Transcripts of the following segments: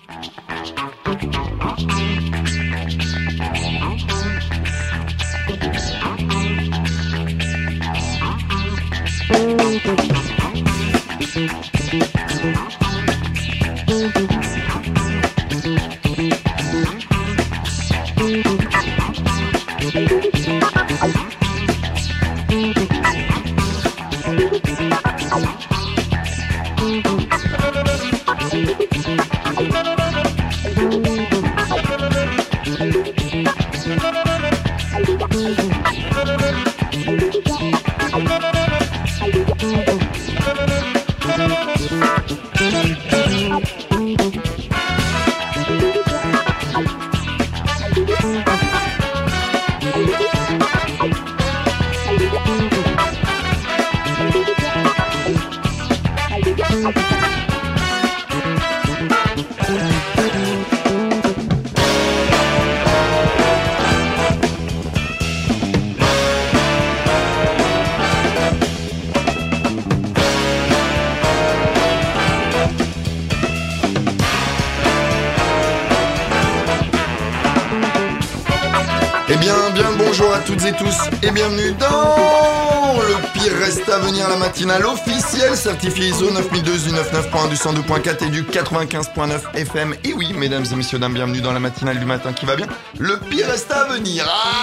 Bonjour à toutes et tous et bienvenue dans le pire reste à venir, la matinale officielle certifiée ISO 9002 du 99.1 du 102.4 et du 95.9 FM. Et oui, mesdames et messieurs, dames, bienvenue dans la matinale du matin qui va bien. Le pire reste à venir.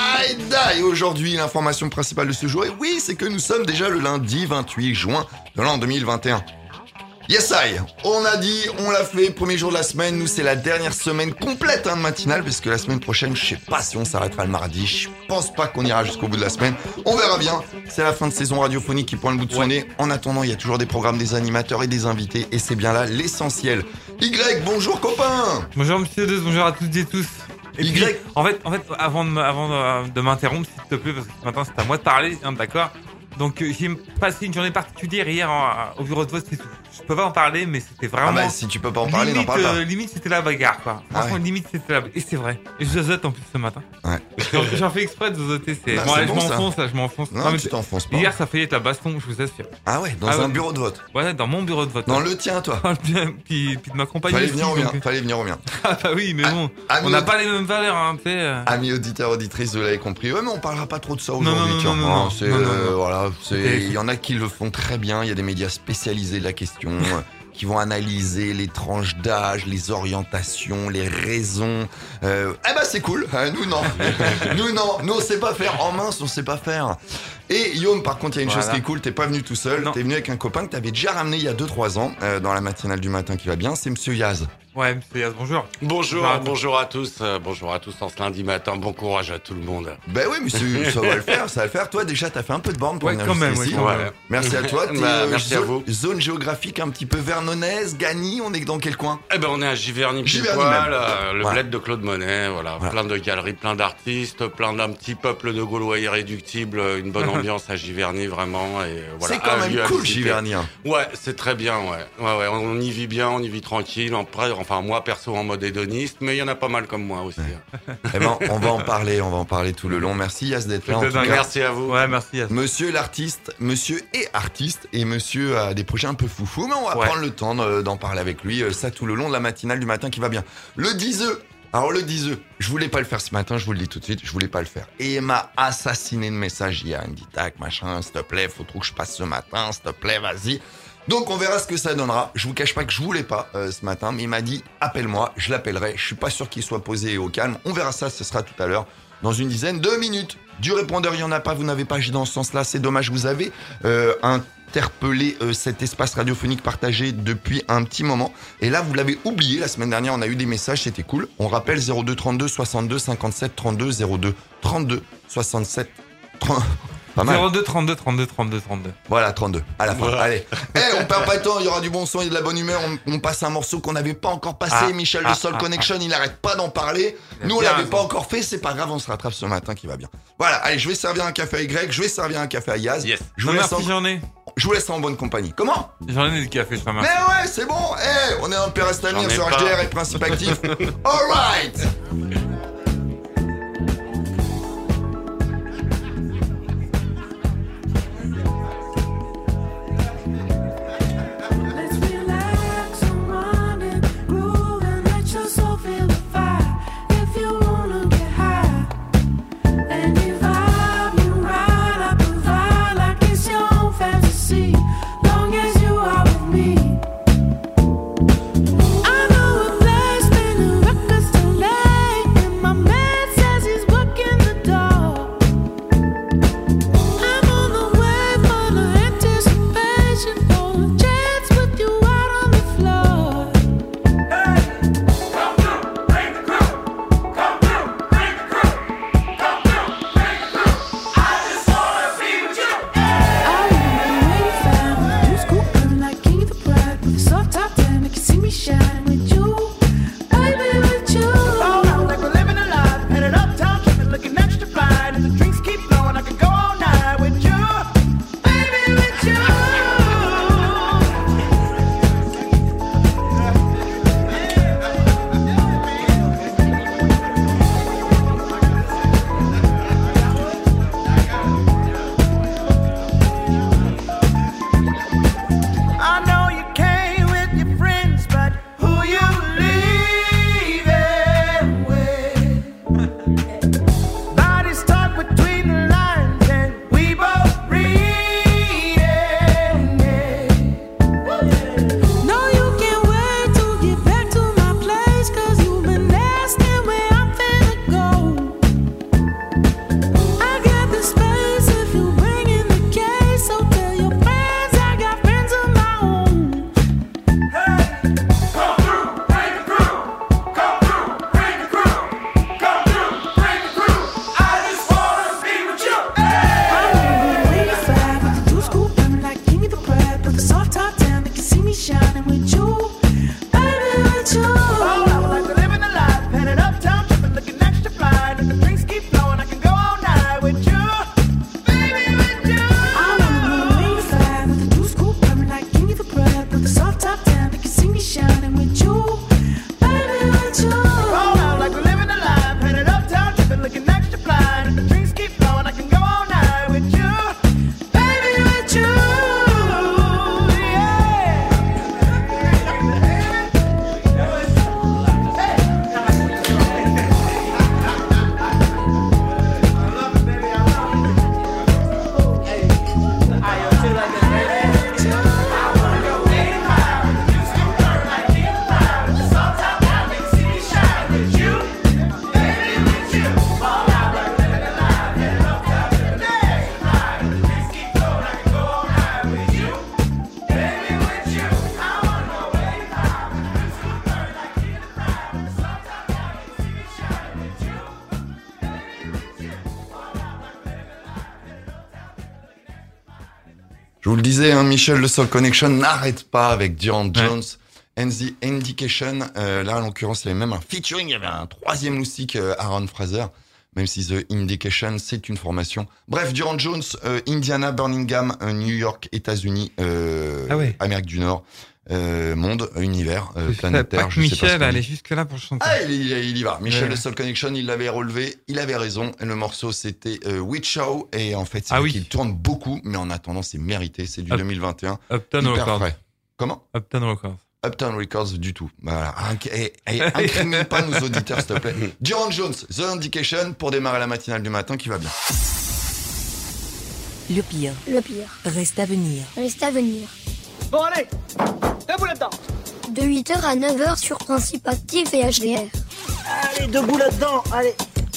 Et aujourd'hui, l'information principale de ce jour, et oui, c'est que nous sommes déjà le lundi 28 juin de l'an 2021. Yes I, on a dit, on l'a fait, premier jour de la semaine, nous c'est la dernière semaine complète de matinale, parce que la semaine prochaine, je sais pas si on s'arrêtera le mardi, je pense pas qu'on ira jusqu'au bout de la semaine, on verra bien, c'est la fin de saison radiophonique qui pointe le bout de son nez, en attendant il y a toujours des programmes, des animateurs et des invités, et c'est bien là l'essentiel. Y, bonjour copain. Bonjour monsieur Deus, bonjour à toutes et tous. Et Y. puis, en fait, avant de m'interrompre, s'il te plaît, parce que ce matin c'est à moi de parler, hein, d'accord. Donc j'ai passé une journée particulière hier au bureau de vote, c'est tout. Je peux pas en parler, mais c'était vraiment... Ah bah si tu peux pas en parler, n'en parle pas. Limite c'était la bagarre, quoi. Franchement, ouais. Limite c'était la bagarre. Et c'est vrai. Et je zozote en plus ce matin. Ouais. J'en fais exprès de zozoter. Bah, bon, allez, bon, je m'enfonce. Non, mais tu t'enfonces pas. Hier ça faillit être la baston, je vous assure. Ah ouais, dans un bureau de vote. Ouais, dans mon bureau de vote. Dans le tien, toi. puis de ma compagne. Fallait aussi, venir au mien, donc... fallait venir au mien. Ah bah oui, mais bon, on n'a pas les mêmes valeurs, hein, tu sais. Amis auditeurs, auditrices, vous l'avez compris. Ouais, mais on parlera pas trop de ça aujourd'hui, non, tiens. non, C'est, non. voilà, il y en a qui le font très bien. Il y a des médias spécialisés de la question qui vont analyser les tranches d'âge, les orientations, les raisons. C'est cool. Nous, non. Nous, on sait pas faire. En mince, on sait pas faire. Et Guillaume, par contre, il y a une chose qui est cool. T'es pas venu tout seul. Non. T'es venu avec un copain que t'avais déjà ramené il y a 2-3 ans dans la matinale du matin qui va bien. C'est Monsieur Yaz. Ouais, monsieur Yaz, bonjour. Bonjour à tous en ce lundi matin, bon courage à tout le monde. Ben oui, mais ça va le faire. Toi, déjà, t'as fait un peu de borne pour venir quand même, ici. ouais. Merci à toi. Merci à vous. Zone géographique un petit peu vernonnaise, Gagny, on est dans quel coin? On est à Giverny pile Giverny poil, même. le bled de Claude Monet, voilà. Plein de galeries, plein d'artistes, plein d'un petit peuple de Gaulois irréductibles, une bonne ambiance à Giverny vraiment. Et voilà, c'est quand même cool, Giverny. Ouais, c'est très bien, ouais. On y vit bien, on y vit tranquille. Enfin, moi perso en mode hédoniste, mais il y en a pas mal comme moi aussi. Eh ben, on va en parler tout le long. Merci Yaz d'être là. En tout cas. Merci à vous. Ouais, merci Yaz. Monsieur l'artiste, monsieur est artiste et monsieur a des projets un peu foufou, mais on va prendre le temps d'en parler avec lui, ça tout le long de la matinale du matin qui va bien. Le 10E. Alors le 10E, je voulais pas le faire ce matin, je vous le dis tout de suite, je voulais pas le faire. Et il m'a assassiné de messages hier, il me dit tac, machin, s'il te plaît, faut trop que je passe ce matin, s'il te plaît, vas-y. Donc on verra ce que ça donnera. Je vous cache pas que je voulais pas ce matin, mais il m'a dit appelle-moi, je l'appellerai. Je suis pas sûr qu'il soit posé au calme. On verra ça, ce sera tout à l'heure, dans une dizaine de minutes. Du répondeur, il y en a pas, vous n'avez pas agi dans ce sens-là, c'est dommage. Vous avez interpellé cet espace radiophonique partagé depuis un petit moment. Et là, vous l'avez oublié. La semaine dernière, on a eu des messages, c'était cool. On rappelle 02 32 62 57 32 02 32 67 30. Pas mal. 02 32 32 32 32. Voilà, 32, à la fin. Voilà. Allez. On perd pas de temps, il y aura du bon son et de la bonne humeur. On passe un morceau qu'on n'avait pas encore passé. Michel de Soul Connection, il n'arrête pas d'en parler. Nous, on l'avait pas encore fait, c'est pas grave, on se rattrape ce matin qui va bien. Voilà, allez, je vais servir un café à Y, je vais servir un café à Yaz. Yes. Je vous laisse en bonne compagnie. Comment? J'en ai du café, je pas mal. Mais ouais, c'est bon. On est dans le Père Reste à venir sur HDR et Principe Actif. All right. Let's relax and run and groove and let your Je vous le disais, hein, Michel, le Soul Connection n'arrête pas avec Durand Jones and the Indication. Là, en l'occurrence, il y avait même un featuring. Il y avait un troisième loustic, Aaron Fraser. Même si The Indication, c'est une formation. Bref, Durand Jones, Indiana, Birmingham, New York, États-Unis, Amérique du Nord, monde, univers, planétaire. Je Michel allait jusque là pour chanter. Ah, il y va. Michel, le Soul Connection, il l'avait relevé, il avait raison. Et le morceau, c'était Witch Show. Et en fait, c'est qu'il tourne beaucoup, mais en attendant, c'est mérité. C'est du 2021. Uptown Records. Frais. Comment? Uptown Records. Uptown Records du tout. Voilà. Incrimine pas nos auditeurs, s'il te plaît. Durand Jones, The Indication, pour démarrer la matinale du matin qui va bien. Le pire. Reste à venir. Bon, allez, debout là-dedans. De 8h à 9h sur Principe Actif et HDR. Allez, debout là-dedans, allez.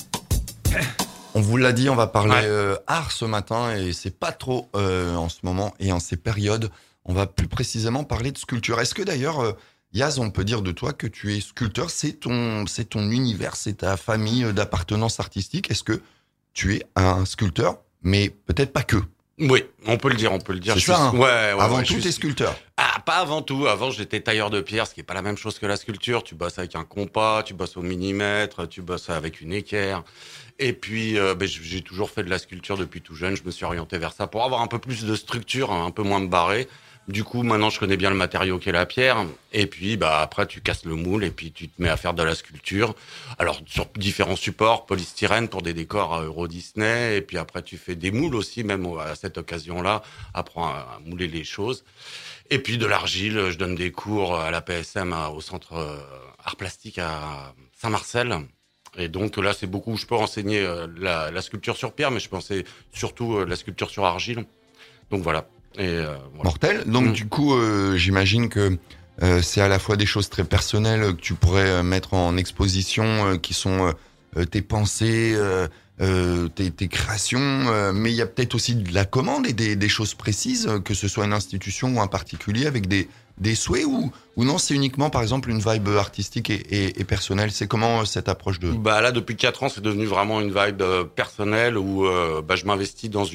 On vous l'a dit, on va parler art ce matin et c'est pas trop en ce moment et en ces périodes. On va plus précisément parler de sculpture. Est-ce que d'ailleurs, Yaz, on peut dire de toi que tu es sculpteur, c'est ton univers, c'est ta famille d'appartenance artistique. Est-ce que tu es un sculpteur, mais peut-être pas que? Oui, on peut le dire. C'est ça, hein. Ouais, avant tout, t'es sculpteur. Ah, pas avant tout. Avant, j'étais tailleur de pierre, ce qui est pas la même chose que la sculpture. Tu bosses avec un compas, tu bosses au millimètre, tu bosses avec une équerre. Et puis, j'ai toujours fait de la sculpture depuis tout jeune. Je me suis orienté vers ça pour avoir un peu plus de structure, un peu moins de barré. Du coup, maintenant, je connais bien le matériau qu'est la pierre. Et puis, après, tu casses le moule et puis tu te mets à faire de la sculpture. Alors, sur différents supports, polystyrène pour des décors à Euro Disney. Et puis après, tu fais des moules aussi, même à cette occasion-là. Apprends à mouler les choses. Et puis, de l'argile. Je donne des cours à la PSM, au Centre Art Plastique à Saint-Marcel. Et donc, là, c'est beaucoup où je peux enseigner la sculpture sur pierre, mais je pensais surtout la sculpture sur argile. Donc, voilà. Voilà. Mortel. Donc du coup, j'imagine que c'est à la fois des choses très personnelles que tu pourrais mettre en exposition, qui sont tes pensées, tes créations, mais il y a peut-être aussi de la commande et des choses précises, que ce soit une institution ou un particulier, avec des souhaits ou non, c'est uniquement par exemple une vibe artistique et personnelle. C'est comment cette approche de... Là, depuis 4 ans, c'est devenu vraiment une vibe personnelle où je m'investis dans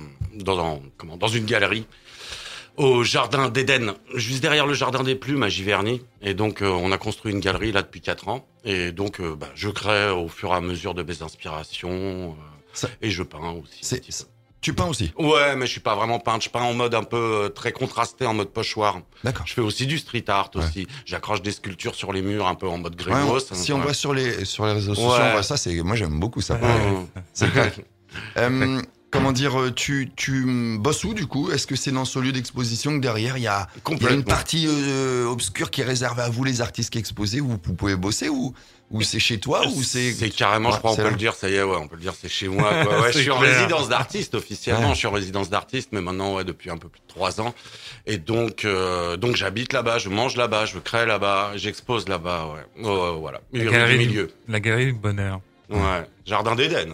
une galerie au Jardin d'Éden, juste derrière le Jardin des Plumes à Giverny. Et donc, on a construit une galerie là depuis 4 ans. Et donc, je crée au fur et à mesure de mes inspirations et je peins aussi. Tu peins aussi? Ouais, mais je suis pas vraiment peintre. Je peins en mode un peu très contrasté, en mode pochoir. D'accord. Je fais aussi du street art aussi. J'accroche des sculptures sur les murs un peu en mode grégos. Si on voit sur les réseaux sociaux, on voit ça. Moi, j'aime beaucoup ça. C'est clair. Comment dire, tu bosses où du coup? Est-ce que c'est dans ce lieu d'exposition que derrière il y a une partie obscure qui est réservée à vous, les artistes qui exposez, où vous pouvez bosser, ou c'est chez toi, ou c'est carrément, je crois, on peut le dire, ça y est, on peut le dire, c'est chez moi, quoi. Ouais, je suis en résidence d'artiste officiellement, je suis en résidence d'artiste, mais maintenant, depuis un peu plus de 3 ans. Et donc j'habite là-bas, je mange là-bas, je crée là-bas, j'expose là-bas, voilà. La galerie du bonheur. Ouais, Jardin d'Éden.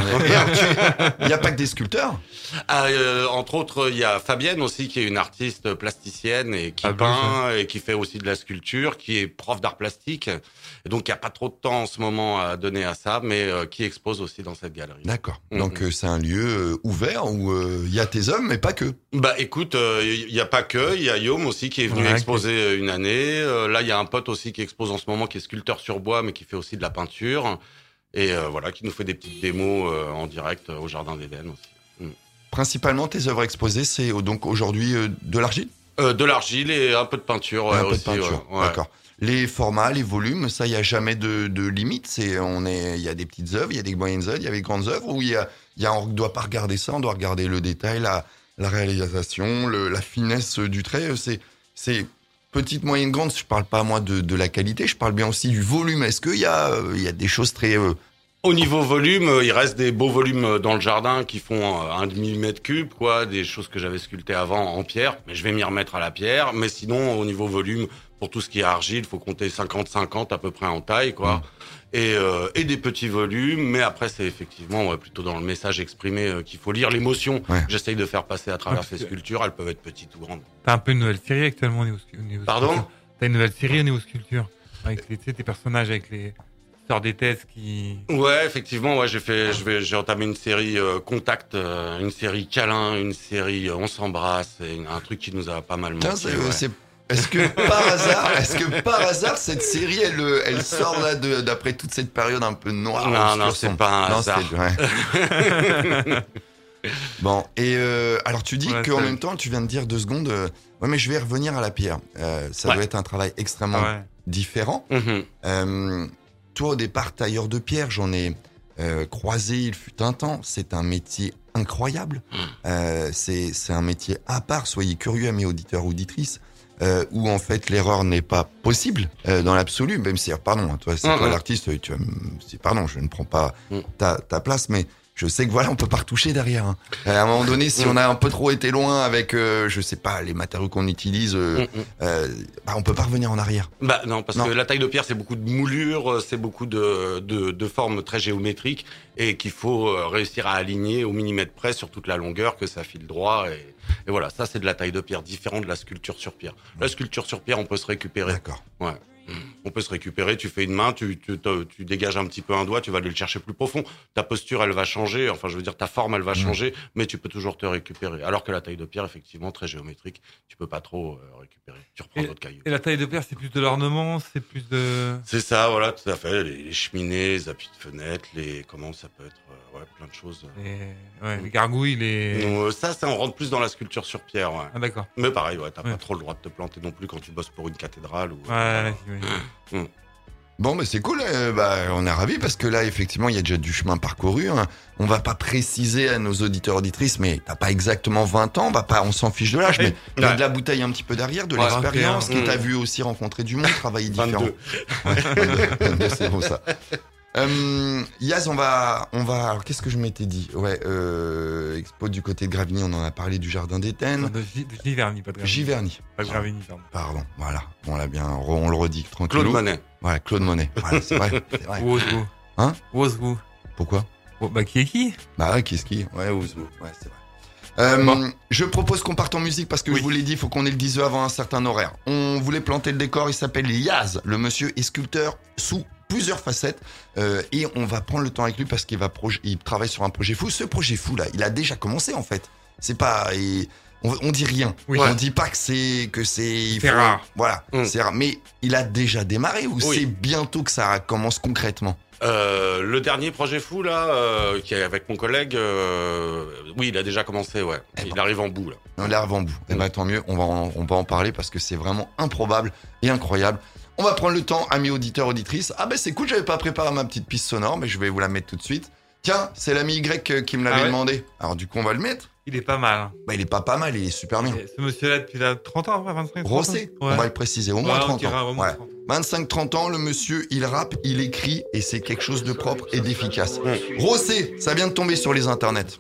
Il n'y a pas que des sculpteurs. Entre autres, il y a Fabienne aussi, qui est une artiste plasticienne et qui peint et qui fait aussi de la sculpture, qui est prof d'art plastique. Et donc, il n'y a pas trop de temps en ce moment à donner à ça, mais qui expose aussi dans cette galerie. D'accord. Donc, c'est un lieu ouvert où il y a tes œuvres, mais pas que. Écoute, il n'y a pas que. Il y a Yom aussi qui est venu exposer une année. Là, il y a un pote aussi qui expose en ce moment, qui est sculpteur sur bois, mais qui fait aussi de la peinture. Et qui nous fait des petites démos en direct au Jardin d'Éden aussi. Principalement, tes œuvres exposées, c'est donc aujourd'hui de l'argile? De l'argile et un peu de peinture un peu aussi. De peinture. Ouais. D'accord. Les formats, les volumes, ça, il n'y a jamais de limite. Il y a des petites œuvres, il y a des moyennes œuvres, il y a des grandes œuvres, où on ne doit pas regarder ça, on doit regarder le détail, la réalisation, la finesse du trait. C'est petite, moyenne, grande. Je parle pas, moi, de la qualité, je parle bien aussi du volume. Est-ce qu'il y a des choses très... Au niveau volume, il reste des beaux volumes dans le jardin qui font 1,5 mètre cube, quoi, des choses que j'avais sculptées avant en pierre, mais je vais m'y remettre à la pierre. Mais sinon, au niveau volume, pour tout ce qui est argile, il faut compter 50-50 à peu près en taille, quoi. Et des petits volumes, mais après, c'est effectivement plutôt dans le message exprimé qu'il faut lire l'émotion que j'essaye de faire passer à travers ces sculptures. Elles peuvent être petites ou grandes. T'as un peu une nouvelle série actuellement au niveau Pardon? T'as une nouvelle série au niveau sculpture, avec tes personnages, avec sors des thèses qui... Ouais, effectivement, ouais, j'ai entamé une série Contact, une série Câlin, une série On s'embrasse, et un truc qui nous a pas mal manqué. Est-ce que par hasard cette série elle sort là d'après toute cette période un peu noire? Non, c'est pas un hasard. Bon, et alors tu dis qu'en même temps, tu viens de dire 2 secondes, ouais, mais je vais revenir à la pierre. Ça doit être un travail extrêmement différent. Toi, au départ, tailleur de pierre, j'en ai croisé, il fut un temps. C'est un métier incroyable. C'est un métier à part. Soyez curieux, mes auditeurs, auditrices, où en fait l'erreur n'est pas possible dans l'absolu. Même si, pardon, toi, c'est toi l'artiste, pardon, je ne prends pas ta place, mais je sais que voilà, on peut pas retoucher derrière. Hein. À un moment donné, si on a un peu trop été loin avec, je sais pas, les matériaux qu'on utilise, on peut pas revenir en arrière. Bah non, parce que la taille de pierre, c'est beaucoup de moulures, c'est beaucoup de formes très géométriques et qu'il faut réussir à aligner au millimètre près sur toute la longueur, que ça file droit. Et voilà, ça c'est de la taille de pierre, différent de la sculpture sur pierre. La sculpture sur pierre, on peut se récupérer. D'accord. Ouais. On peut se récupérer, tu fais une main, tu dégages un petit peu un doigt, tu vas aller le chercher plus profond. Ta posture, elle va changer, enfin je veux dire ta forme, elle va changer, mais tu peux toujours te récupérer. Alors que la taille de pierre, effectivement, très géométrique, tu peux pas trop récupérer. Tu reprends d'autres cailloux. Et la taille de pierre, c'est plus de l'ornement, c'est plus de... C'est ça, voilà, tout à fait. Les cheminées, les appuis de fenêtres, comment ça peut être, plein de choses. Les gargouilles, Ça, on rentre plus dans la sculpture sur pierre, ouais. Ah d'accord. Mais pareil, t'as pas trop le droit de te planter non plus quand tu bosses pour une cathédrale ou... Bon, mais c'est cool, on est ravis parce que là, effectivement, il y a déjà du chemin parcouru. Hein. On va pas préciser à nos auditeurs auditrices, mais t'as pas exactement 20 ans, on s'en fiche de l'âge, mais il y a de la bouteille un petit peu derrière, de l'expérience, qui t'a vu aussi rencontrer du monde, travailler différent. 22, c'est bon ça. Yaz, on va. Alors, qu'est-ce que je m'étais dit? Expo du côté de Gravigny, on en a parlé du jardin d'Éthenne. De Giverny, pas de Gravigny. Giverny. Pas de Gravigny, pardon. Voilà. On l'a bien. On le redit tranquille. Claude Monet. Voilà, Claude Monet. Voilà, c'est vrai. Ouzou. Hein? Ouzou. Pourquoi? Qui est qui? Qui est qui? Ouais, Ouzou. Ouais, c'est vrai. Je propose qu'on parte en musique parce que je vous l'ai dit, il faut qu'on ait le 10 avant un certain horaire. On voulait planter le décor, il s'appelle Yaz. Le monsieur est sculpteur sous plusieurs facettes et on va prendre le temps avec lui parce qu'il il travaille sur un projet fou. Ce projet fou là, il a déjà commencé en fait. C'est pas on dit rien. On dit pas que c'est rare. Voilà, c'est rare. Mais il a déjà démarré ou c'est bientôt que ça commence concrètement? Le dernier projet fou là, qui est avec mon collègue, il a déjà commencé, il arrive en bout là. Il arrive en bout. Tant mieux, on va en parler parce que c'est vraiment improbable et incroyable. On va prendre le temps, amis auditeurs, auditrices. C'est cool, j'avais pas préparé ma petite piste sonore, mais je vais vous la mettre tout de suite. Tiens, c'est l'ami Y qui me l'avait demandé. Alors du coup, on va le mettre. Il est pas mal. Il est pas mal, il est super bien. Ce monsieur-là, depuis 30 ans, 25 ans. Rossé, on va le préciser, au moins 30 ans. 25-30 ans, le monsieur, il rappe, il écrit, et c'est quelque chose de propre et d'efficace. Rossé, ça vient de tomber sur les internets.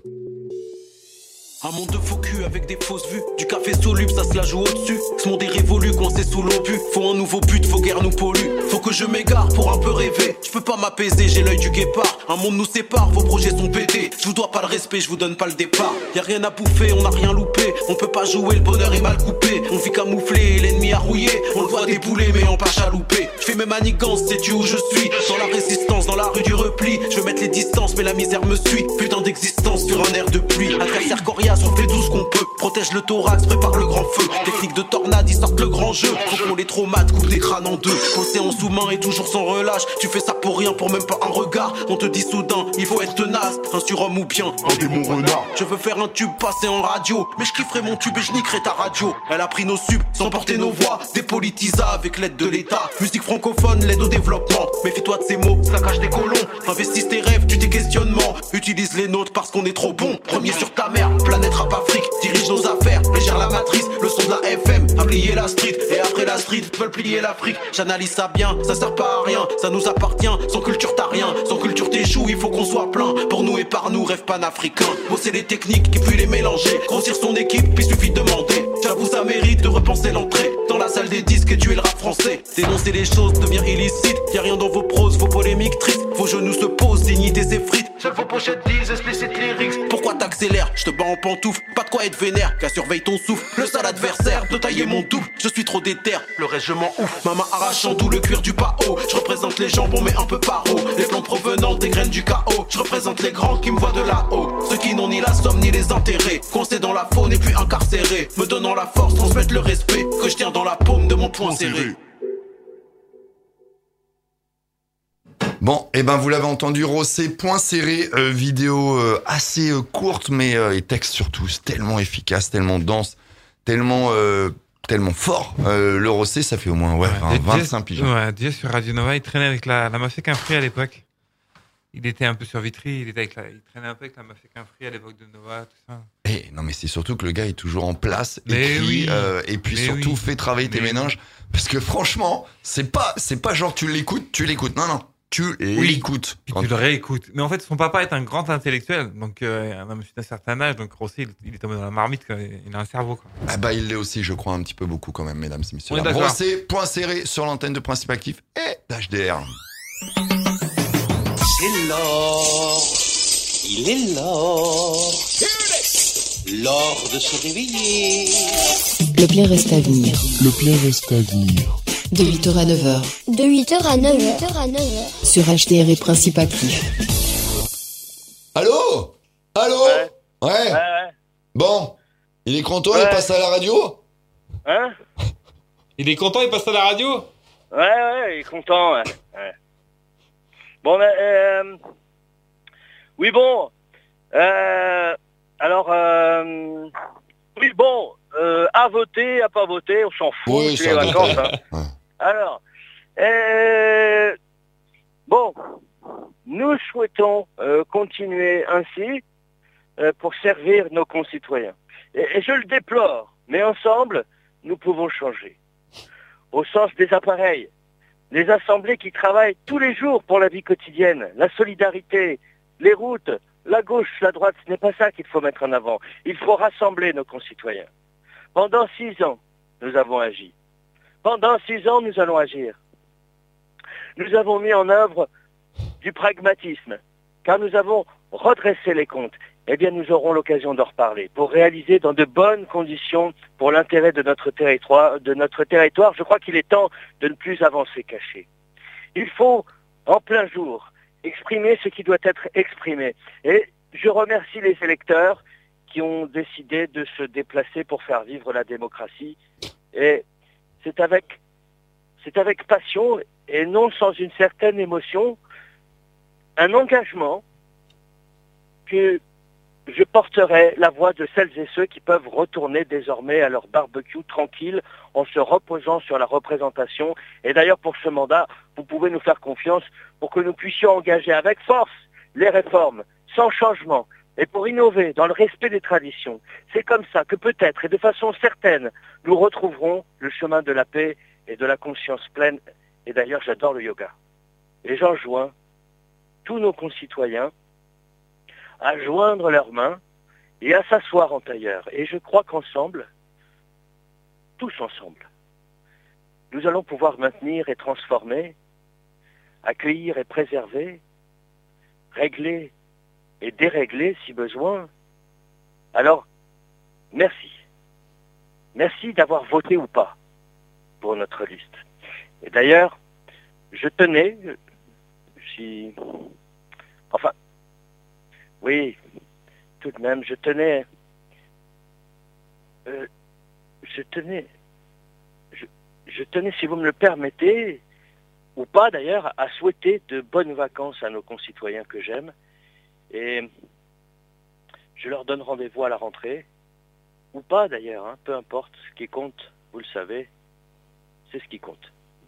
Un monde de faux cul avec des fausses vues. Du café soluble, ça se la joue au-dessus. Ce monde est révolu, coincé sous l'obus. Faut un nouveau but, faut guère nous pollue. Faut que je m'égare pour un peu rêver. Je peux pas m'apaiser, j'ai l'œil du guépard. Un monde nous sépare, vos projets sont pétés. Je vous dois pas le respect, je vous donne pas le départ. Y'a rien à bouffer, on a rien loupé. On peut pas jouer, le bonheur est mal coupé. On vit camouflé, l'ennemi a rouillé. On le voit débouler, mais en pas chaloupé. Je fais mes manigances, sais-tu où je suis? Dans la résistance, dans la rue du repli. Je veux mettre les distances, mais la misère me suit. Putain d'existence sur un air de pluie. Adversaire coriace, on fait tout ce qu'on peut. Protège le thorax, prépare le grand feu. Technique de tornade, ils sortent le grand jeu. Faut qu'on les traumate, coupe des crânes en deux. Océan sous-main et toujours sans relâche. Tu fais ça pour rien, pour même pas un regard. On te dit soudain, il faut être tenace. Un surhomme ou bien un démon renard. Je veux faire un tube passer en radio, mais je kifferai mon tube et je niquerai ta radio. Elle a pris nos subs, sans porter nos voix. Dépolitisa avec l'aide de l'État. Musique francophone, l'aide au développement. Méfie-toi de ces mots, ça cache des colons. Investis tes rêves, tu tes questionnements. Utilise les nôtres parce qu'on est trop bon. Premier sur ta mère, planète rap Afrique. Dirige nos affaires, légère la matrice. Le son de la FM, a plié la street. Et après la street, veulent plier l'Afrique. J'analyse ça bien, ça sert pas à rien. Ça nous appartient, sans culture t'as rien. Sans culture t'échoues, il faut qu'on soit plein. Pour nous et par nous, rêve panafricain. Bosser les techniques et puis les mélanger. Grossir son équipe, puis suffit de demander. J'avoue ça mérite de repenser l'entrée. Dans la salle des disques et tuer le rap français. Dénoncer les choses devient illicite. Y'a rien dans vos proses, vos polémiques tristes. Vos genoux se posent, dignité s'effrite. Seules vos pochettes disent explicit lyrics. Pourquoi t'accélères? Je te bats en pantoufle. Pas de quoi être vénère, qu'à surveille ton souffle. Le sale adversaire de tailler mon double. Je suis trop déter, le reste je m'en ouf. Ma main arrachant tout le cuir du pao. Je représente les jambons mais un peu paro. Les plantes provenant des graines du chaos. Je représente les grands qui me voient de là-haut. Ceux qui n'ont ni la somme ni les intérêts. Coincés dans la faune et puis incarcérés. Me donnant la force, transmettre le respect que je tiens dans la paume de mon poing serré. Bon, et ben vous l'avez entendu, Rossé, point serré, vidéo assez courte, mais et texte surtout, c'est tellement efficace, tellement dense, tellement fort. Le Rossé, ça fait au moins 25 piges. Ouais, déjà sur Radio Nova, il traînait avec la Mafia qu'un fruit à l'époque. Il était un peu sur Vitry, il traînait un peu avec la Mafia qu'un fruit à l'époque de Nova, tout ça. Et non, mais c'est surtout que le gars est toujours en place, mais écrit, oui. Et puis Mais surtout oui. fait travailler tes méninges, parce que franchement, c'est pas genre tu l'écoutes, non. Tu l'écoutes. Puis tu le réécoutes. Mais en fait, son papa est un grand intellectuel, donc un homme d'un certain âge, donc Rossé, il est tombé dans la marmite, quoi. Il a un cerveau, quoi. Ah bah il l'est aussi, je crois, un petit peu beaucoup quand même, mesdames et messieurs. On est d'accord. Rossé, point serré sur l'antenne de Principe Actif et d'HDR. C'est l'or, il est l'or, l'or de se réveiller. Le plein reste à venir. De 8h à 9h. De 8h à 9h. Sur HDR et Principe Actif. Allô? Ouais. Bon, il est content, il passe à la radio? Hein? Il est content, il passe à la radio? Ouais, il est content, ouais. Bon, oui, bon. Alors, oui, bon, à voter, à pas voter, on s'en fout, Oui, c'est ça les vacances. Hein. Ouais. Alors, bon, nous souhaitons continuer ainsi pour servir nos concitoyens. Et je le déplore, mais ensemble, nous pouvons changer. Au sens des appareils, les assemblées qui travaillent tous les jours pour la vie quotidienne, la solidarité, les routes, la gauche, la droite, ce n'est pas ça qu'il faut mettre en avant. Il faut rassembler nos concitoyens. Pendant 6 ans, nous avons agi. Pendant 6 ans, nous allons agir. Nous avons mis en œuvre du pragmatisme, car nous avons redressé les comptes. Eh bien, nous aurons l'occasion d'en reparler pour réaliser dans de bonnes conditions pour l'intérêt de notre territoire. Je crois qu'il est temps de ne plus avancer caché. Il faut, en plein jour, exprimer ce qui doit être exprimé. Et je remercie les électeurs qui ont décidé de se déplacer pour faire vivre la démocratie. Et c'est avec passion et non sans une certaine émotion, un engagement que je porterai la voix de celles et ceux qui peuvent retourner désormais à leur barbecue tranquille en se reposant sur la représentation. Et d'ailleurs, pour ce mandat, vous pouvez nous faire confiance pour que nous puissions engager avec force les réformes, sans changement, et pour innover dans le respect des traditions. C'est comme ça que peut-être, et de façon certaine, nous retrouverons le chemin de la paix et de la conscience pleine. Et d'ailleurs, j'adore le yoga. Et j'enjoins tous nos concitoyens à joindre leurs mains et à s'asseoir en tailleur. Et je crois qu'ensemble, tous ensemble, nous allons pouvoir maintenir et transformer, accueillir et préserver, régler et dérégler si besoin. Alors, merci. Merci d'avoir voté ou pas pour notre liste. Et d'ailleurs, je tenais, oui, tout de même, je tenais, si vous me le permettez, ou pas d'ailleurs, à souhaiter de bonnes vacances à nos concitoyens que j'aime. Et je leur donne rendez-vous à la rentrée, ou pas d'ailleurs, hein, peu importe, ce qui compte, vous le savez, c'est ce qui compte.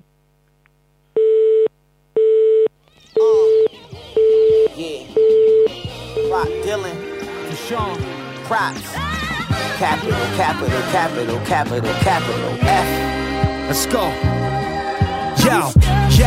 Yeah. Rock Dylan, Deshaun, Props, capital F. Let's go. Yo,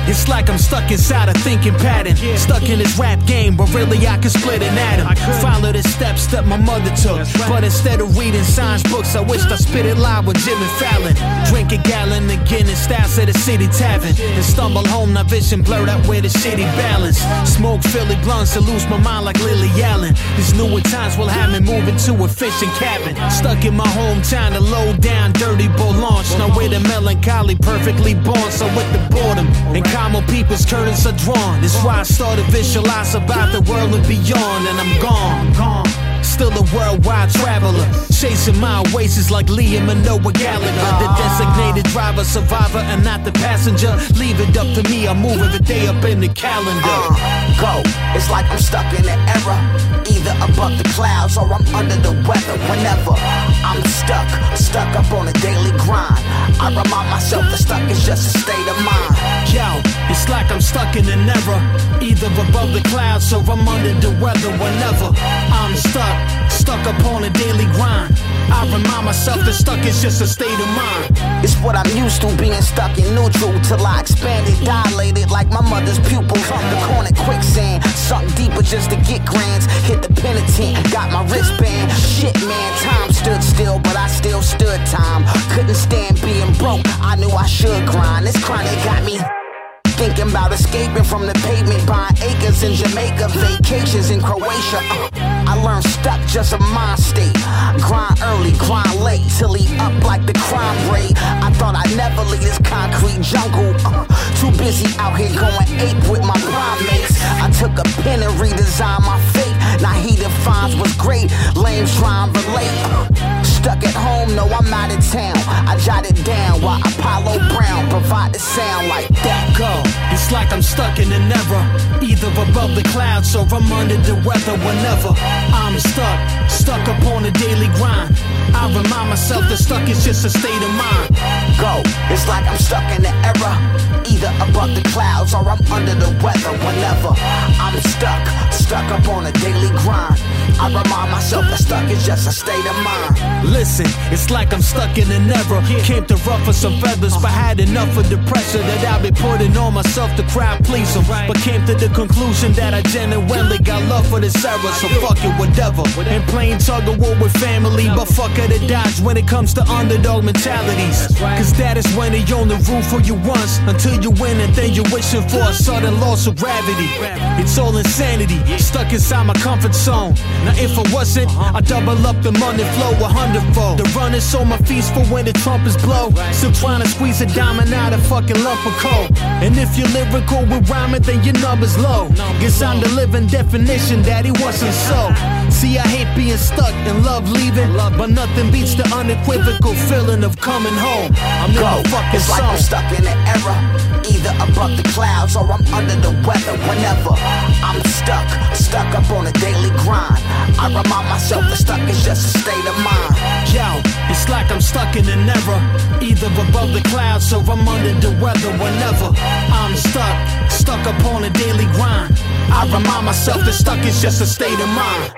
It's like I'm stuck inside a thinking pattern. Stuck in this rap game, but really I could split an atom. Follow the steps that my mother took, but instead of reading science books, I wished I spit it live with Jimmy Fallon. Drink a gallon of Guinness, styles at the city tavern, and stumble home, now vision blurred out with a shitty balance. Smoke Philly blunts and lose my mind like Lily Allen. These newer times will have me moving to a fishing cabin. Stuck in my hometown, a low down, dirty bull launch. Now with the melancholy, perfectly born, so with the boredom and common people's curtains are drawn. That's why I started visualize about the world and beyond, and I'm gone. Still a worldwide traveler, chasing my oasis like Liam and Noah Gallagher. The designated driver, survivor, and not the passenger. Leave it up to me, I move every day up in the calendar. Go, it's like I'm stuck in an era, either above the clouds or I'm under the weather. Whenever I'm stuck up on a daily grind, I remind myself that stuck is just a state of mind. Yo, it's like I'm stuck in an era, either above the clouds or I'm under the weather. Whenever I'm stuck up on a daily grind, I remind myself that stuck is just a state of mind. It's what I'm used to, being stuck in neutral till I expanded, dilated like my mother's pupils. The corner quicksand, sunk deeper just to get grands. Hit the penitent, got my wristband. Shit man, time stood still, but I still stood time. Couldn't stand being broke, I knew I should grind. This chronic got me thinking about escaping from the pavement, buying acres in Jamaica, vacations in Croatia. I learned stuck just a mind state. Grind early, grind late, till he up like the crime rate. I thought I'd never leave this concrete jungle. Too busy out here going ape with my primates. I took a pen and redesigned my fate. Now he defines what's great, lames try and relate. Stuck at home, no I'm out of town. I jotted down while Apollo Brown provide the sound like that. Go. It's like I'm stuck in an era, either above the clouds or I'm under the weather. Whenever I'm stuck up on a daily grind, I remind myself that stuck is just a state of mind. Go, it's like I'm stuck in an era, either above the clouds or I'm under the weather. Whenever I'm stuck up on a daily grind, I remind myself that stuck is just a state of mind. Listen, it's like I'm stuck in an era, came to ruffle some feathers, but had enough of the pressure that I've been putting on myself to crowd please them. But came to the conclusion that I genuinely got love for this era, so fuck it, whatever. And playing tug of war with family, but fuck it to dodge when it comes to underdog mentalities. Cause that is when they only root for you once, until you win and then you're wishing for a sudden loss of gravity. It's all insanity, stuck inside my comfort zone. Now if I wasn't, I'd double up the money flow 100-fold. The run is on my feet for when the trumpets blow. Still trying to squeeze a diamond out of fucking lump of coal. And if you're lyrical with rhyming, then your number's low. Guess I'm the living definition that he wasn't so. See, I hate being stuck and love leaving, but nothing beats the unequivocal feeling of coming home. I'm Go, fucking it's like I'm stuck in an era, either above the clouds or I'm under the weather. Whenever I'm stuck up on a daily grind, I remind myself that stuck is just a state of mind. Yo, it's like I'm stuck in an era, either above the clouds or I'm under the weather. Whenever I'm stuck up on a daily grind, I remind myself that stuck is just a state of mind.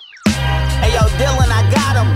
Hey yo, Dylan, I got him.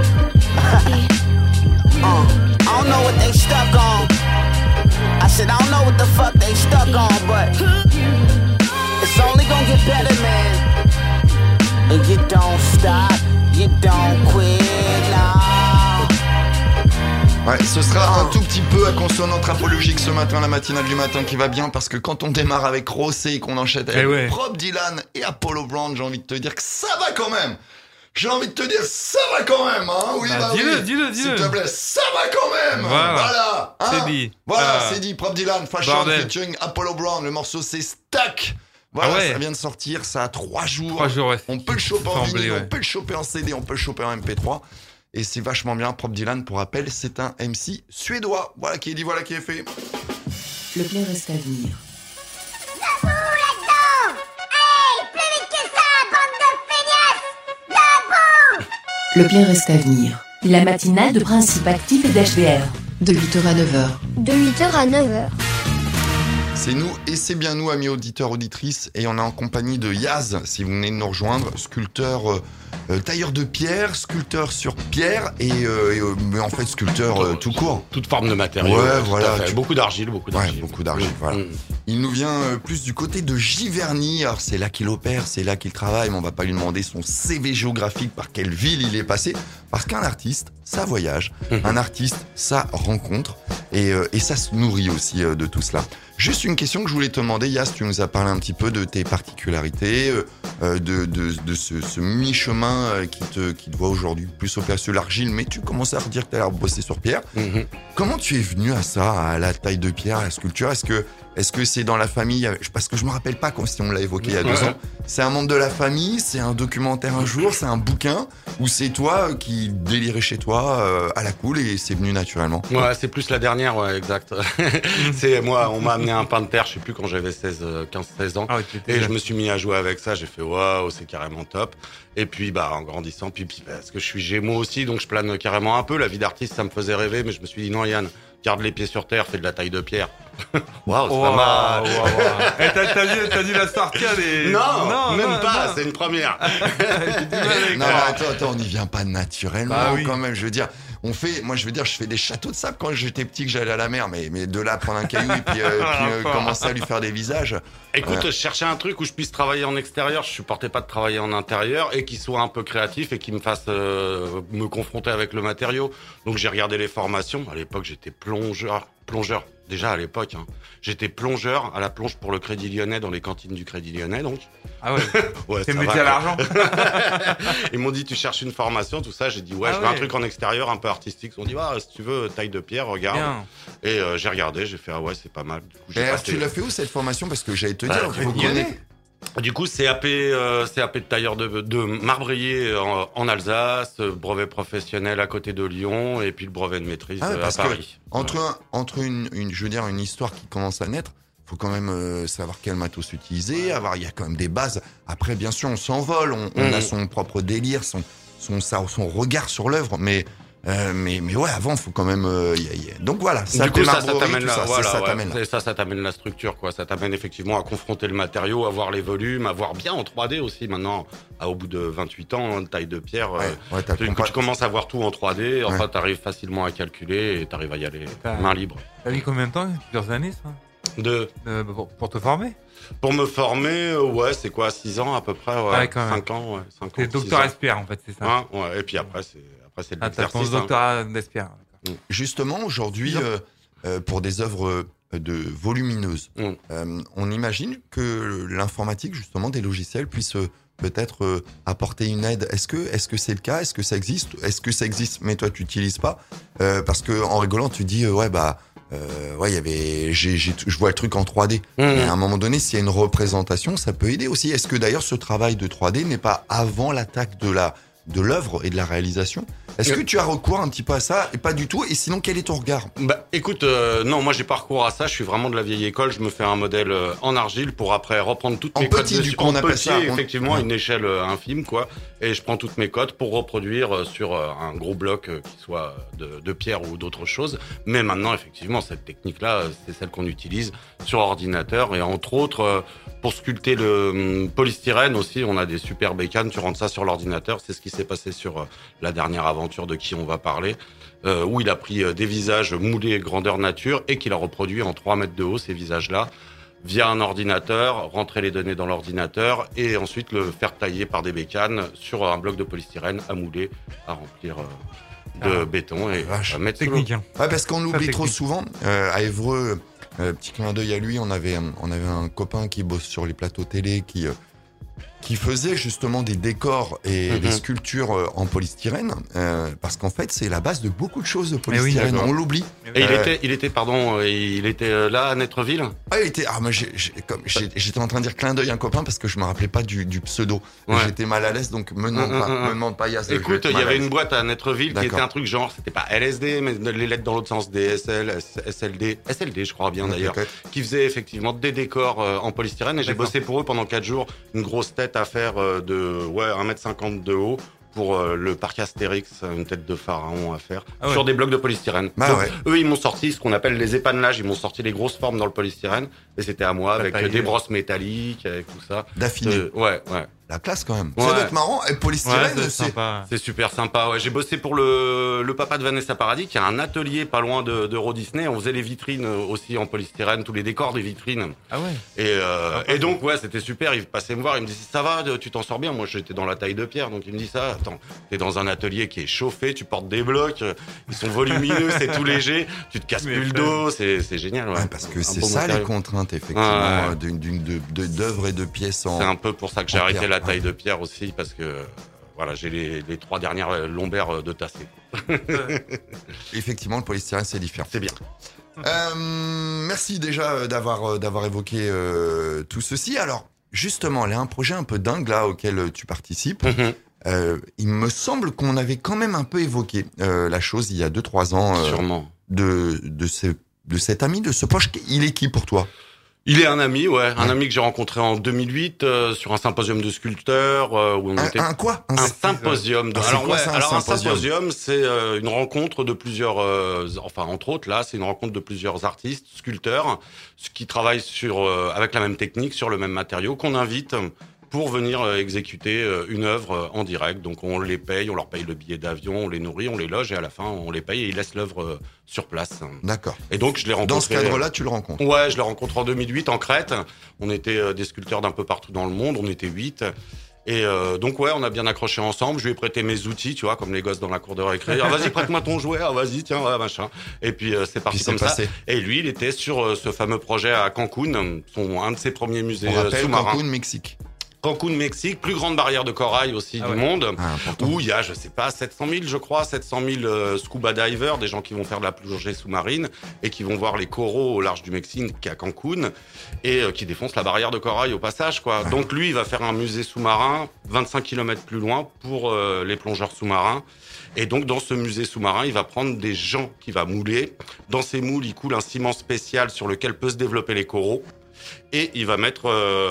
I don't know what they stuck on. I said I don't know what the fuck they stuck on, but it's only gonna get better, man. And you don't stop, you don't quit, nah. Ouais, ce sera un tout petit peu à consonance apologique ce matin, la matinale du matin qui va bien, parce que quand on démarre avec Rossé et qu'on enchaîne avec Prop Dylan et Apollo Brown, j'ai envie de te dire que ça va quand même. J'ai envie de te dire, ça va quand même, hein. Oui, bah dis-le. S'il te plaît, ça va quand même. Voilà. Hein, c'est dit. Voilà, c'est dit. Prop Dylan, Fashion featuring Apollo Brown. Le morceau, c'est Stack. Voilà, ça vient de sortir, ça a 3 jours. 3 jours, ouais. On peut le choper en vinyle, on peut le choper en CD, on peut le choper en MP3. Et c'est vachement bien. Prop Dylan, pour rappel, c'est un MC suédois. Voilà qui est dit, voilà qui est fait. Le plein reste à venir. Debout là-dedans! Hey, plus vite que ça, bande de feignasses! Debout! Le plein reste à venir. La matinale de Principe Actif et d'HBR. De 8h à 9h. De 8h à 9h. C'est nous et c'est bien nous, amis auditeurs, auditrices, et on est en compagnie de Yaz, si vous venez de nous rejoindre, sculpteur, tailleur de pierre, sculpteur sur pierre, mais en fait sculpteur tout court. Toute forme de matériaux. Ouais, voilà. Beaucoup d'argile, Voilà. Il nous vient plus du côté de Giverny, alors c'est là qu'il opère, c'est là qu'il travaille, mais on va pas lui demander son CV géographique, par quelle ville il est passé, parce qu'un artiste, ça voyage, un artiste, ça rencontre, et ça se nourrit aussi de tout cela. Juste une question que je voulais te demander, Yas, tu nous as parlé un petit peu de tes particularités, de ce mi-chemin qui te voit aujourd'hui plus opérer sur l'argile, mais tu commences à redire que tu as bosser sur pierre. Comment tu es venu à ça, à la taille de pierre, à la sculpture? Est-ce que c'est dans la famille? Parce que je me rappelle pas si on l'a évoqué il y a 2 ans. C'est un membre de la famille, c'est un documentaire un jour, c'est un bouquin, ou c'est toi qui délirais chez toi à la cool et c'est venu naturellement? Ouais, c'est plus la dernière, ouais, exact. C'est moi, on m'a amené un pain de terre, je sais plus quand j'avais 15-16 ans, et je me suis mis à jouer avec ça, j'ai fait waouh, c'est carrément top. Et puis en grandissant, puis parce que je suis Gémeaux aussi, donc je plane carrément un peu. La vie d'artiste, ça me faisait rêver, mais je me suis dit non, Yann, garde les pieds sur terre, fais de la taille de pierre. Waouh, c'est pas mal. T'as dû la sortir des... Non, même pas, c'est une première. Non, attends, on n'y vient pas naturellement quand même, je veux dire. Je fais des châteaux de sable quand j'étais petit, que j'allais à la mer, mais de là prendre un caillou et puis commencer à lui faire des visages. Écoute, je cherchais un truc où je puisse travailler en extérieur, je supportais pas de travailler en intérieur et qui soit un peu créatif et qui me fasse me confronter avec le matériau. Donc j'ai regardé les formations. À l'époque, j'étais plongeur. Déjà à l'époque, j'étais plongeur à la plonge pour le Crédit Lyonnais dans les cantines du Crédit Lyonnais, donc. Ah ouais. Ouais, c'est le métier à l'argent. Ils m'ont dit tu cherches une formation, tout ça. J'ai dit je veux un truc en extérieur, un peu artistique. Ils ont dit si tu veux taille de pierre, regarde. Bien. Et j'ai regardé, j'ai fait c'est pas mal. Du coup, tu l'as fait où cette formation? Parce que j'allais te dire, Du coup, CAP de tailleur de marbrier en Alsace, brevet professionnel à côté de Lyon, et puis le brevet de maîtrise à Paris. Entre une histoire qui commence à naître, faut quand même savoir quel matos utiliser, il y a quand même des bases. Après, bien sûr, on s'envole, on a son propre délire, son regard sur l'œuvre, mais ouais, avant, faut quand même. Donc voilà, ça t'amène la structure, quoi. Ça t'amène effectivement à confronter le matériau, à voir les volumes, à voir bien en 3D aussi. Maintenant, au bout de 28 ans, taille de pierre, tu commences à voir tout en 3D. Enfin, t'arrives facilement à calculer et t'arrives à y aller main libre. T'as mis combien de temps? Plusieurs années, ça? Pour te former? Pour me former, c'est quoi, 6 ans à peu près, 5 ans, 5 ans. C'est docteur Espierre, en fait, c'est ça. Et puis après, c'est t'as ton doctorat d'Espierre. Justement, aujourd'hui, pour des œuvres volumineuses, on imagine que l'informatique, justement, des logiciels puissent peut-être apporter une aide. Est-ce que c'est le cas? Est-ce que ça existe? Est-ce que ça existe, mais toi, tu n'utilises pas? Parce que en rigolant, tu dis, je vois le truc en 3D. Mais à un moment donné, s'il y a une représentation, ça peut aider aussi. Est-ce que d'ailleurs, ce travail de 3D n'est pas avant l'attaque de l'œuvre et de la réalisation? Est-ce que tu as recours un petit peu à ça et pas du tout? Et sinon, quel est ton regard? Écoute, non, moi j'ai pas recours à ça. Je suis vraiment de la vieille école. Je me fais un modèle en argile pour après reprendre toutes mes codes dessus. On appelle ça effectivement une échelle infime, quoi. Et je prends toutes mes codes pour reproduire sur un gros bloc qui soit de pierre ou d'autre chose. Mais maintenant, effectivement, cette technique-là, c'est celle qu'on utilise sur ordinateur et entre autres pour sculpter le polystyrène aussi. On a des super bécanes. Tu rentres ça sur l'ordinateur. C'est ce qui s'est passé sur la dernière aventure de qui on va parler, où il a pris des visages moulés grandeur nature et qu'il a reproduit en 3 mètres de haut ces visages-là via un ordinateur, rentrer les données dans l'ordinateur et ensuite le faire tailler par des bécanes sur un bloc de polystyrène à mouler, à remplir de béton et à mettre technique. Parce qu'on l'oublie trop souvent. À Évreux, petit clin d'œil à lui, on avait un copain qui bosse sur les plateaux télé qui faisait justement des décors et des sculptures en polystyrène, parce qu'en fait, c'est la base de beaucoup de choses de polystyrène. On l'oublie. Et il était là à Nettreville. Il était. Moi, j'étais en train de dire clin d'œil à un copain parce que je me rappelais pas du pseudo. J'étais mal à l'aise, donc me demande pas. Écoute, il y avait une boîte à Nettreville qui était un truc genre, c'était pas LSD, mais les lettres dans l'autre sens, DSL, SLD, je crois bien d'ailleurs, qui faisait effectivement des décors en polystyrène. Et j'ai bossé pour eux pendant 4 jours, une grosse tête à faire de 1m50 de haut pour le parc Astérix, une tête de pharaon à faire, Ah ouais. sur des blocs de polystyrène. Bah Donc, ouais. eux, ils m'ont sorti ce qu'on appelle les épanelages, ils m'ont sorti les grosses formes dans le polystyrène, et c'était à moi, avec taillé. des brosses métalliques, avec tout ça. D'affiner. Ouais. La classe quand même. Ouais. Ça doit être marrant. Et Ouais, polystyrène, c'est c'est. sympa. C'est super sympa. Ouais, j'ai bossé pour le papa de Vanessa Paradis, qui a un atelier pas loin d'Euro Disney. On faisait les vitrines aussi en polystyrène, tous les décors des vitrines. Ah ouais. Et donc, ouais, c'était super. Il passait me voir, il me dit, ça va, tu t'en sors bien? Moi, j'étais dans la taille de pierre. Donc, il me dit ça. Attends, t'es dans un atelier qui est chauffé, tu portes des blocs, ils sont volumineux, c'est tout léger, tu te casses Mais plus le dos, c'est génial. Ouais. Ouais, parce que Un c'est beau ça matériau. les contraintes, effectivement, Ouais. d'œuvres et de pièces en. C'est un peu pour ça que j'ai en arrêté pierre, la taille ouais. de pierre aussi, parce que voilà, j'ai les 3 dernières lombaires de tassé. Effectivement, le polystyrène, c'est différent. C'est bien. Merci déjà d'avoir évoqué tout ceci. Alors, justement, il y a un projet un peu dingue là auquel tu participes. Il me semble qu'on avait quand même un peu évoqué la chose il y a 2-3 ans Sûrement. de cet ami, de ce proche. Il est qui pour toi? Il est un ami, ouais, un ami que j'ai rencontré en 2008 sur un symposium de sculpteurs où on était. Un quoi? Un symposium. Ah, c'est Alors quoi ouais, ça, un alors un symposium symposium, c'est une rencontre de plusieurs, enfin entre autres là, c'est une rencontre de plusieurs artistes, sculpteurs, qui travaillent sur avec la même technique, sur le même matériau, qu'on invite pour venir exécuter une œuvre en direct. Donc on les paye, on leur paye le billet d'avion, on les nourrit, on les loge et à la fin on les paye et ils laissent l'œuvre sur place. D'accord. Et donc je l'ai rencontré. Dans ce cadre-là, tu le rencontres? Ouais, je l'ai rencontré en 2008 en Crète. On était des sculpteurs d'un peu partout dans le monde, on était 8. Et donc ouais, on a bien accroché ensemble. Je lui ai prêté mes outils, tu vois, comme les gosses dans la cour de récré. Ah, vas-y, prête-moi ton jouet. Ah, vas-y, tiens, ouais, machin. Et puis c'est parti Puis comme c'est ça. passé. Et lui, il était sur ce fameux projet à Cancun, un de ses premiers musées On rappelle sous-marins. Cancun, Mexique. Cancun, Mexique, plus grande barrière de corail aussi Ah du ouais. monde, Ah, important. où il y a, je sais pas, 700 000, je crois, 700 000 scuba divers, des gens qui vont faire de la plongée sous-marine et qui vont voir les coraux au large du Mexique, à Cancun, et qui défoncent la barrière de corail au passage, quoi. Donc lui, il va faire un musée sous-marin 25 km plus loin pour les plongeurs sous-marins. Et donc, dans ce musée sous-marin, il va prendre des gens qu'il va mouler. Dans ces moules, il coule un ciment spécial sur lequel peut se développer les coraux. Et il va mettre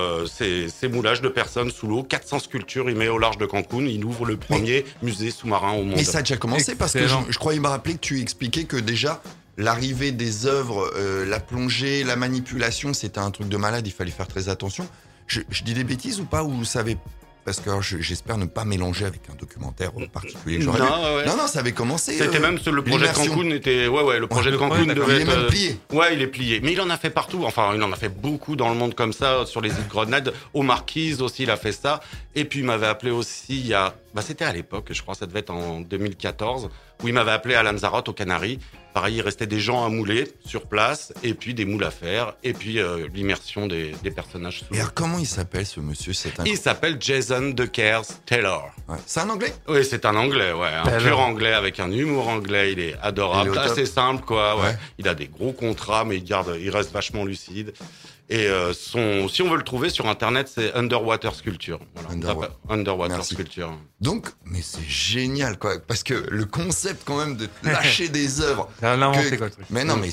ces moulages de personnes sous l'eau, 400 sculptures, il met au large de Cancun, il ouvre le premier musée sous-marin au monde. Mais ça a déjà commencé parce que Excellent. je croyais me rappeler que tu expliquais que déjà l'arrivée des œuvres, la plongée, la manipulation, c'était un truc de malade, il fallait faire très attention. Je dis des bêtises ou pas, ou vous savez? Parce que j'espère ne pas mélanger avec un documentaire particulier que j'aurais vu. ouais. Non, ça avait commencé. C'était même le projet de l'immersion. Cancun était le projet de Cancun Ouais, d'accord. devait Il est être même plié. Ouais, il est plié. Mais il en a fait partout. Enfin, il en a fait beaucoup dans le monde comme ça, sur les îles Grenades. Aux Marquises aussi, il a fait ça. Et puis, il m'avait appelé aussi il y a... c'était à l'époque, je crois, ça devait être en 2014, où il m'avait appelé à Lanzarote, aux Canaries. Pareil, il restait des gens à mouler sur place, et puis des moules à faire, et puis l'immersion des personnages sous Et l'eau. alors, comment il s'appelle ce monsieur? Il s'appelle Jason Dekers Taylor. Ouais. C'est un anglais? Oui, c'est un anglais, ouais. Un Taylor. pur anglais avec un humour anglais. Il est adorable. Il est au top. Assez simple, quoi. Ouais. Ouais. Il a des gros contrats, mais il reste vachement lucide. Et si on veut le trouver sur Internet, c'est Underwater Sculpture. Voilà. Underwater Merci. Sculpture. Donc, mais c'est génial, quoi. Parce que le concept, quand même, de lâcher des œuvres. C'est un inventé, Que- quoi, le truc. Mais non, mais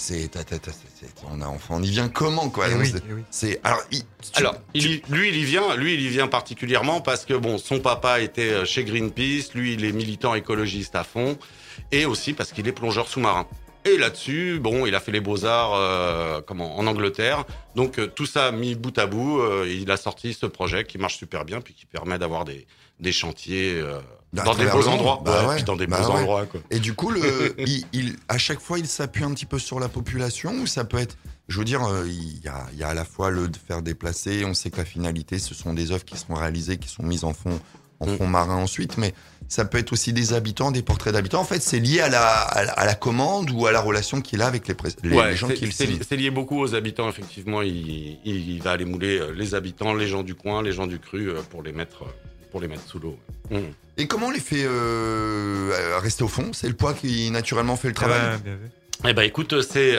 on y vient comment, quoi? Eh Donc, oui, c'est- eh oui. c'est, alors, Lui, il y vient particulièrement parce que bon, son papa était chez Greenpeace, lui, il est militant écologiste à fond, et aussi parce qu'il est plongeur sous-marin. Et là-dessus, bon, il a fait les beaux-arts en Angleterre. Donc tout ça mis bout à bout, il a sorti ce projet qui marche super bien, puis qui permet d'avoir des chantiers À dans des travers beaux le monde. endroits. Bah Ouais, ouais. puis dans des Bah beaux ouais. endroits, quoi. Et du coup, à chaque fois, il s'appuie un petit peu sur la population, ou ça peut être, je veux dire, il y a à la fois le de faire déplacer, on sait que la finalité, ce sont des œuvres qui seront réalisées, qui sont mises en fond marin ensuite, mais ça peut être aussi des habitants, des portraits d'habitants. En fait, c'est lié à la commande ou à la relation qu'il a avec les gens qui le signent. C'est lié beaucoup aux habitants, effectivement. Il va aller mouler les habitants, les gens du coin, les gens du cru pour les mettre sous l'eau. Et comment on les fait rester au fond? C'est le poids qui naturellement fait le travail. Ouais, bien vu. Eh ben écoute, c'est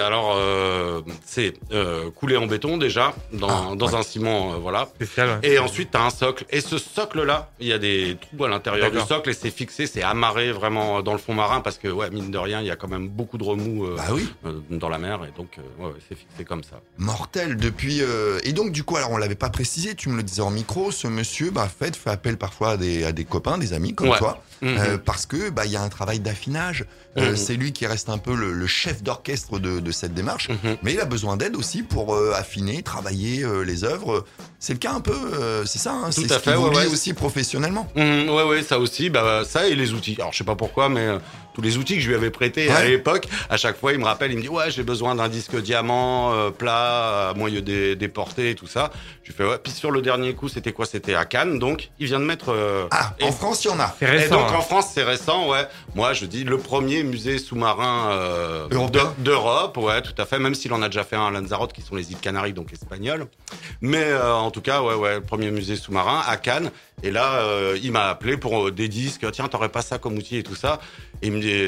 coulé en béton déjà dans un ciment, voilà. Spécial, ouais. Et ensuite t'as un socle. Et ce socle-là, il y a des trous à l'intérieur du D'accord. socle et c'est fixé, c'est amarré vraiment dans le fond marin parce que ouais, mine de rien, il y a quand même beaucoup de remous dans la mer et donc ouais, c'est fixé comme ça. Mortel depuis et donc du coup alors on l'avait pas précisé, tu me le disais en micro, ce monsieur fait appel parfois à des copains, des amis comme toi parce que il y a un travail d'affinage. C'est lui qui reste un peu le chef d'orchestre de cette démarche, mais il a besoin d'aide aussi pour affiner, travailler les œuvres. C'est le cas un peu, c'est ça, hein, Tout c'est à ce qui fait, vous ouais, lie ouais. aussi professionnellement. Ouais, ça aussi, ça et les outils. Alors je sais pas pourquoi, mais tous les outils que je lui avais prêtés à l'époque, à chaque fois il me rappelle, il me dit ouais j'ai besoin d'un disque diamant plat, moyen déporté et tout ça. Je lui fais ouais. Puis sur le dernier coup c'était quoi? C'était à Cannes, donc il vient de mettre. En France il y en a. C'est récent. Et donc hein. en France c'est récent, ouais. Moi je dis le premier musée sous-marin Européen. d'Europe, ouais, tout à fait. Même s'il en a déjà fait un à Lanzarote, qui sont les îles Canaries, donc espagnoles. Mais en tout cas, ouais, le premier musée sous-marin à Cannes. Et là, il m'a appelé pour des disques. Tiens, t'aurais pas ça comme outil et tout ça. Et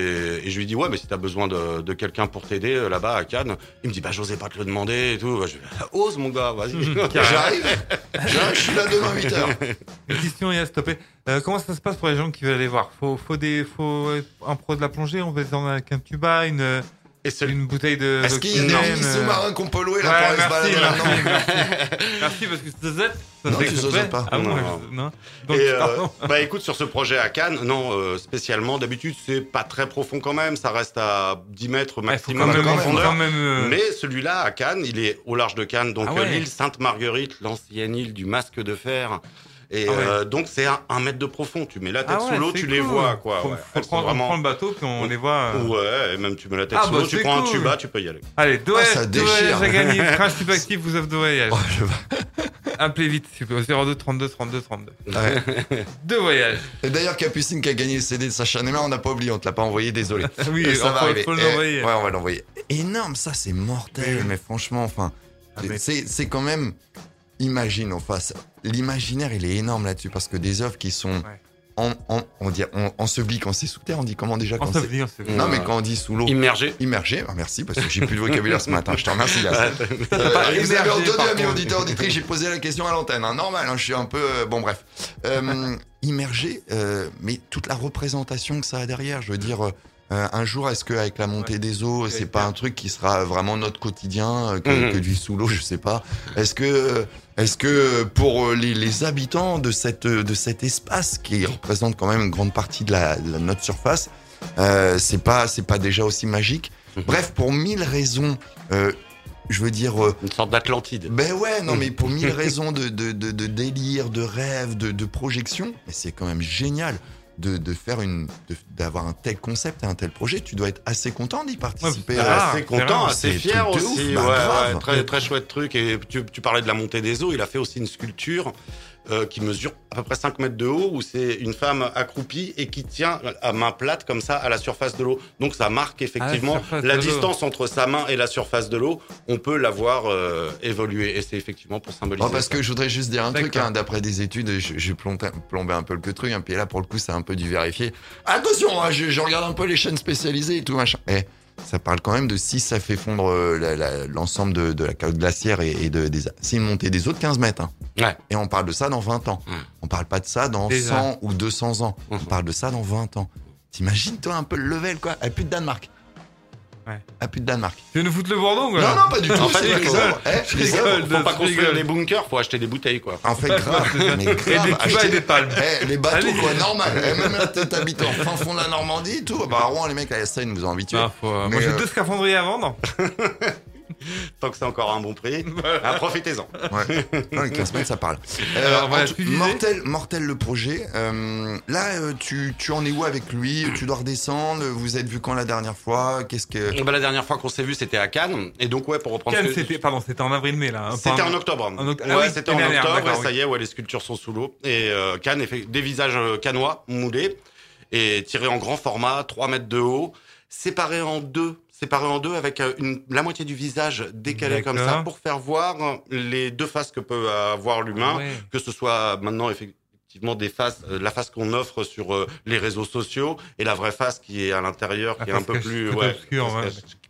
je lui dis ouais, mais si t'as besoin de quelqu'un pour t'aider là-bas à Cannes, il me dit j'osais pas te le demander et tout. Je dis, ose mon gars, vas-y. J'arrive, je suis là demain 8h. Une question, Yas, s'il te plaît. Comment ça se passe pour les gens qui veulent aller voir? Faut être un pro de la plongée, on va descendre avec un tuba, une bouteille de. Est-ce qu'il y a des mini sous-marins qu'on peut louer là pour aller se balader là-dedans? Merci parce que ça Non, tu exprès. sais pas. Ah bon, non. Donc, Et pardon. écoute, sur ce projet à Cannes, non, spécialement. D'habitude, c'est pas très profond quand même. Ça reste à 10 mètres Faut maximum quand de même, profondeur. mais Mais celui-là, à Cannes, il est au large de Cannes. Donc, Ah ouais. l'île Sainte-Marguerite, l'ancienne île du masque de fer. Et Ah ouais. donc, c'est un mètre de profond. Tu mets la tête Ah ouais, sous l'eau, c'est tu les cool. vois, quoi. Faut Ouais. on Elles sont prend le bateau puis on les voit. Ouais, et même tu mets la tête Ah sous bah, l'eau, tu c'est prends un cool. tuba, tu peux y aller. Allez, ça déchire. j'ai gagné. Principe actif, vous offre de voyage. Oh, Appelez vite, s'il vous plaît, au 02 32 32 32. Ouais. Deux voyages. Et d'ailleurs, Capucine qui a gagné le CD de Sacha Neymer, on n'a pas oublié, on te l'a pas envoyé, désolé. Oui, ça va arriver. faut l'envoyer. Ouais, on va l'envoyer. Énorme, ça c'est mortel, Oui. mais franchement, mais- c'est quand même. Imagine, l'imaginaire il est énorme là-dessus parce que des œuvres qui sont ensevelies quand c'est sous terre, on dit comment déjà quand c'est. Enseveli. Non, mais quand on dit sous l'eau. Immergé. Immergé, merci parce que j'ai plus de vocabulaire ce matin, je te remercie. Yass. pas Vous avez émergé, entendu par à mes contre. auditeurs auditrices, j'ai posé la question à l'antenne, hein. Normal, hein, je suis un peu bon bref. Immergé, mais toute la représentation que ça a derrière, je veux dire. Un jour, est-ce qu'avec la montée des eaux, c'est pas un truc qui sera vraiment notre quotidien que du sous l'eau, je sais pas. Est-ce que pour les habitants de cet espace qui représente quand même une grande partie de notre surface, c'est pas déjà aussi magique. Bref, pour 1000 raisons, je veux dire. Une sorte d'Atlantide. Ben ouais, non mais pour 1000 raisons de délire, de rêve, de projection, mais c'est quand même génial. D'avoir un tel concept et un tel projet, tu dois être assez content d'y participer. Assez content, assez c'est fier truc de aussi. ouf, grave. Très, très chouette truc. Et tu parlais de la montée des eaux. Il a fait aussi une sculpture qui mesure à peu près 5 mètres de haut, où c'est une femme accroupie et qui tient à main plate comme ça à la surface de l'eau. Donc ça marque effectivement la distance entre sa main et la surface de l'eau. On peut la voir évoluer. Et c'est effectivement pour symboliser. Parce que je voudrais juste dire un truc, D'accord. d'après des études, j'ai plombé un peu le truc, puis là pour le coup c'est un peu du vérifié. Attention, je regarde un peu les chaînes spécialisées et tout machin. Ça parle quand même de si ça fait fondre l'ensemble de la calotte glaciaire c'est une montée des eaux de 15 mètres. Hein. Ouais. Et on parle de ça dans 20 ans. On parle pas de ça dans Déjà. 100 ou 200 ans. On parle de ça dans 20 ans. T'imagines toi un peu le level quoi. À plus de Danemark. Ouais. À plus de Danemark. Tu veux nous foutre le bourdon quoi? Non, pas du tout. En fait, c'est je les rigole. œuvres. Les œuvres. Faut pas Je construire rigole. des bunkers, faut acheter des bouteilles, quoi. En fait, grave. Mais grave. Et des tubas et des palmes. Les bateaux, Allez. quoi, normal. Même là, t'habites en fin fond de la Normandie et tout. Bah, à Rouen, les mecs, à la Seine, nous ont habitués. Ah, Mais, moi j'ai 2 scaphandriers à vendre. Tant que c'est encore un bon prix, profitez-en. Ouais. Non, les 15 mètres, ça parle. Alors, voilà, tu disais mortel le projet. Là, tu en es où avec lui? Tu dois redescendre? Vous êtes vu quand la dernière fois? Qu'est-ce que... La dernière fois qu'on s'est vu, c'était à Cannes. Et donc, ouais, pour reprendre... Cannes, ce que- c'était en avril-mai là. hein, C'était pas en octobre. en oct- Ouais, ah oui, c'était en l'année dernière, octobre. d'accord, Et ça y est, ouais, les sculptures sont sous l'eau. Et Cannes, des visages cannois moulés et tirés en grand format, 3 mètres de haut, séparés en deux avec la moitié du visage décalé comme ça D'accord. pour faire voir les deux faces que peut avoir l'humain, Ouais. que ce soit maintenant effectivement des faces, la face qu'on offre sur les réseaux sociaux et la vraie face qui est à l'intérieur, La qui est un face peu cachée, plus tout obscure, ouais. qui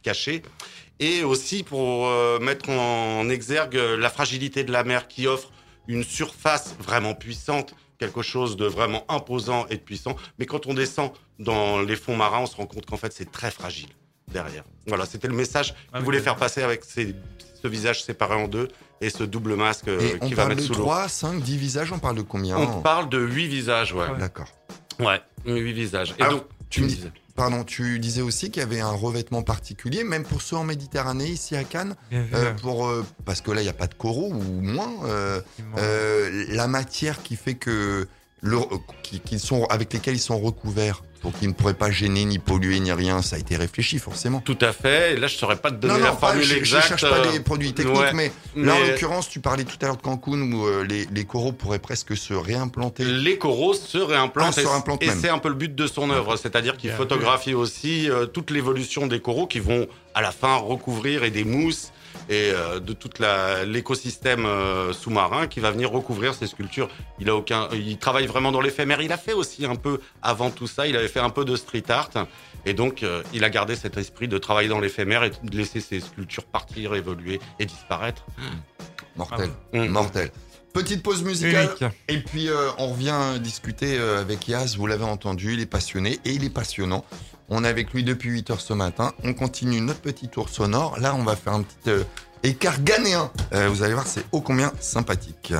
cachés. Et aussi pour mettre en exergue la fragilité de la mer qui offre une surface vraiment puissante, quelque chose de vraiment imposant et de puissant. Mais quand on descend dans les fonds marins, on se rend compte qu'en fait, c'est très fragile derrière. Voilà, c'était le message qu'il voulait faire passer avec ce visage séparé en deux et ce double masque qui va mettre sous l'eau. On parle de 3, 5, 10 visages, on parle de combien? On parle de 8 visages, ouais. D'accord. Ouais, 8 visages. Et alors, donc, tu me disais... tu disais aussi qu'il y avait un revêtement particulier, même pour ceux en Méditerranée, ici à Cannes, parce que là, il n'y a pas de coraux, ou moins. La matière qui fait que avec lesquels ils sont recouverts, pour qu'ils ne pourraient pas gêner, ni polluer, ni rien, ça a été réfléchi, forcément. Tout à fait. Et là, je ne saurais pas te donner la formule exacte. Je ne cherche pas les produits techniques, mais là, en l'occurrence, tu parlais tout à l'heure de Cancun, où les coraux pourraient presque se réimplanter. Les coraux se réimplantent, et c'est un peu le but de son œuvre, c'est-à-dire qu'il photographie aussi toute l'évolution des coraux qui vont, à la fin, recouvrir, et des mousses, et de tout l'écosystème sous-marin qui va venir recouvrir ces sculptures. Il travaille vraiment dans l'éphémère. Il a fait aussi un peu, avant tout ça, il avait fait un peu de street art. Et donc, il a gardé cet esprit de travailler dans l'éphémère et de laisser ses sculptures partir, évoluer et disparaître. Mortel, mortel. Petite pause musicale. Et puis, on revient discuter avec Yas. Vous l'avez entendu, il est passionné et il est passionnant. On est avec lui depuis 8h ce matin. On continue notre petit tour sonore. Là, on va faire un petit écart ghanéen. Vous allez voir, c'est ô combien sympathique.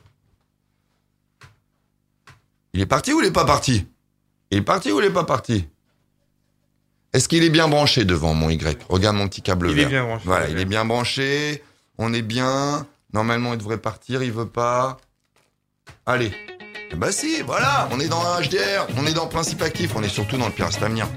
Il est parti ou il n'est pas parti? Il est parti ou il n'est pas parti? Est-ce qu'il est bien branché devant mon Y? Regarde mon petit câble vert. Il est bien branché. Voilà, il est bien branché. On est bien. Normalement, il devrait partir. Il veut pas. Allez. Bah si, voilà. On est dans un HDR. On est dans le principe actif. On est surtout dans le Pire Reste à venir.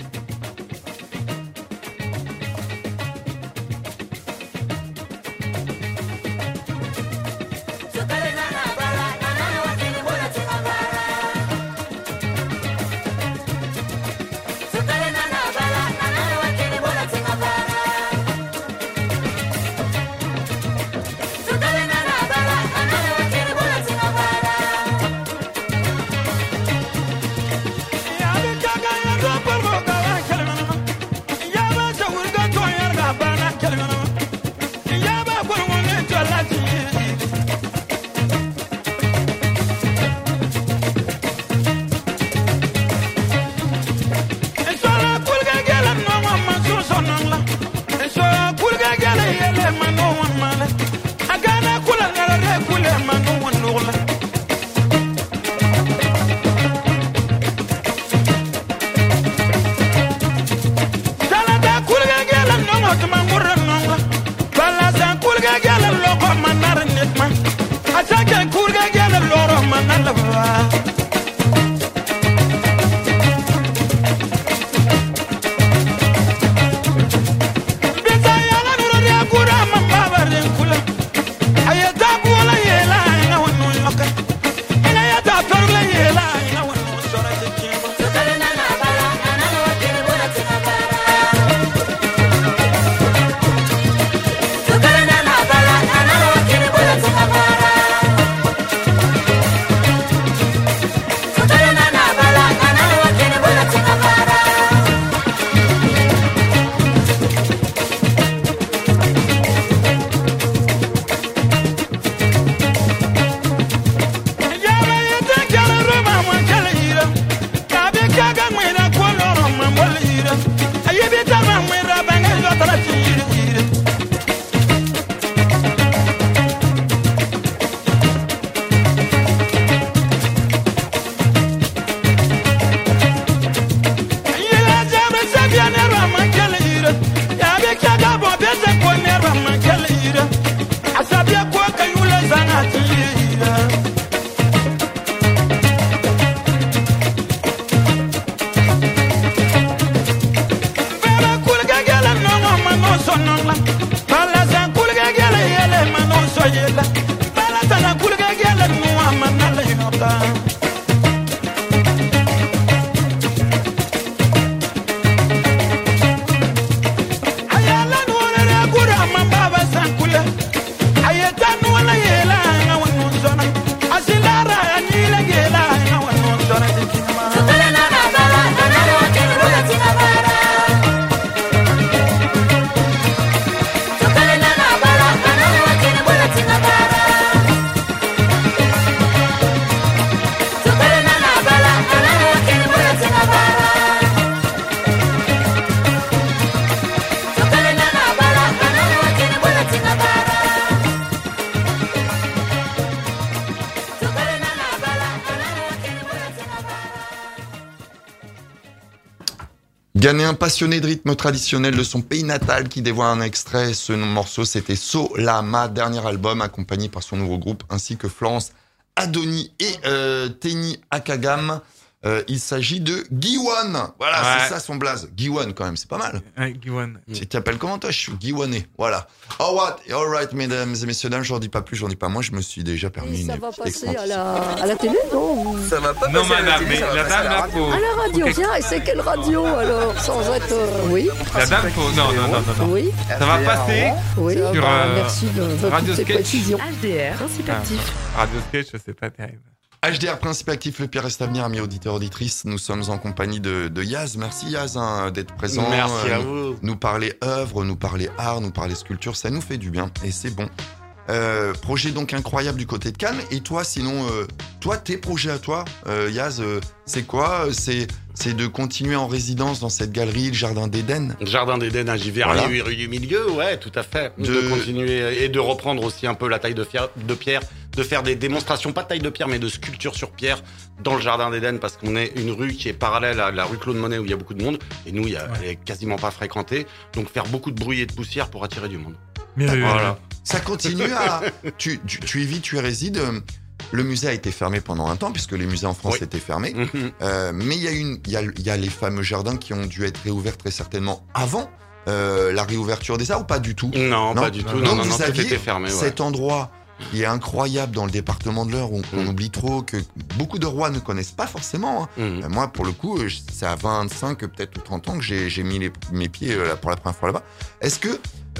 Ghanéen passionné de rythme traditionnel de son pays natal qui dévoile un extrait. Ce morceau, c'était Solama, dernier album, accompagné par son nouveau groupe, ainsi que Florence Adoni et Teni Akagam. Il s'agit de Giwan. Voilà, Ouais. c'est ça son blaze. Giwan, quand même, c'est pas mal. Ouais, Guyane. Tu t'appelles comment toi? Je suis Giwané. Voilà. All right, mesdames et messieurs, dames, j'en dis pas plus, j'en dis pas moins. Je me suis déjà permis une Ça va petite passer expansion. à la télé, non? Ça va pas Non, passer à la madame, télé, mais ça va la passer à dame, la là, radio. faut. À la radio, faut tiens, et c'est quelle radio alors? Sans être. Oui, La dame, faut. Non. oui, Ça va passer oui. Sur, merci de Radio toutes ces Sketch. précisions. HDR, principe actif. Radio Sketch, c'est pas terrible. HDR Principe Actif, le pire reste à venir, amis auditeurs, auditrices. Nous sommes en compagnie de Yaz. Merci Yaz d'être présent. Merci à vous. Nous parler œuvre, nous parler art, nous parler sculpture, ça nous fait du bien et c'est bon. Projet donc incroyable du côté de Cannes. Et toi, sinon, tes projets à toi, Yaz, c'est quoi? C'est de continuer en résidence dans cette galerie, le Jardin d'Éden. Jardin d'Éden à Giverny, Voilà. 8 rue du Milieu, ouais, tout à fait. De continuer et de reprendre aussi un peu la taille de pierre, de faire des démonstrations, pas de taille de pierre, mais de sculpture sur pierre dans le Jardin d'Éden, parce qu'on est une rue qui est parallèle à la rue Claude Monet où il y a beaucoup de monde, et nous, elle est quasiment pas fréquentée, donc faire beaucoup de bruit et de poussière pour attirer du monde. Voilà. Ça continue à... tu y vis, tu y résides. Le musée a été fermé pendant un temps, puisque les musées en France étaient fermés. Mais il y a les fameux jardins qui ont dû être réouverts très certainement avant la réouverture des arts, ou pas du tout? Non, pas du tout. Donc Non, vous tout aviez était fermé. cet endroit qui est incroyable dans le département de l'Eure, où on oublie trop, que beaucoup de rois ne connaissent pas forcément. Hein. Moi, pour le coup, c'est à 25, peut-être ou 30 ans que j'ai mis mes pieds pour la première fois là-bas. Est-ce que...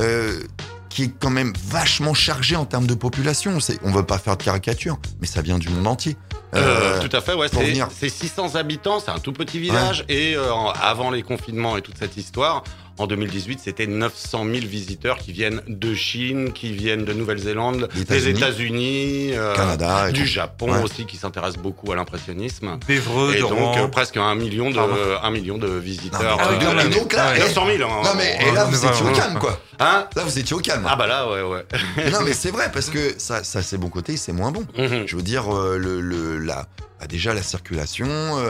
qui est quand même vachement chargé en termes de population. On veut pas faire de caricature, mais ça vient du monde entier. Tout à fait, ouais. pour venir. C'est 600 habitants, c'est un tout petit village. Ouais. Et avant les confinements et toute cette histoire, en 2018, c'était 900 000 visiteurs qui viennent de Chine, qui viennent de Nouvelle-Zélande, des États-Unis, Canada, du Japon aussi, qui s'intéressent beaucoup à l'impressionnisme. D'Evreux, et de donc Rouen. presque 1 million de visiteurs. Et donc là, 900 000. Non mais et là vous étiez au calme quoi. Hein? Là vous étiez au calme. Ah bah là ouais. Non mais c'est vrai parce que ça c'est bon côté, c'est moins bon. Je veux dire déjà la circulation,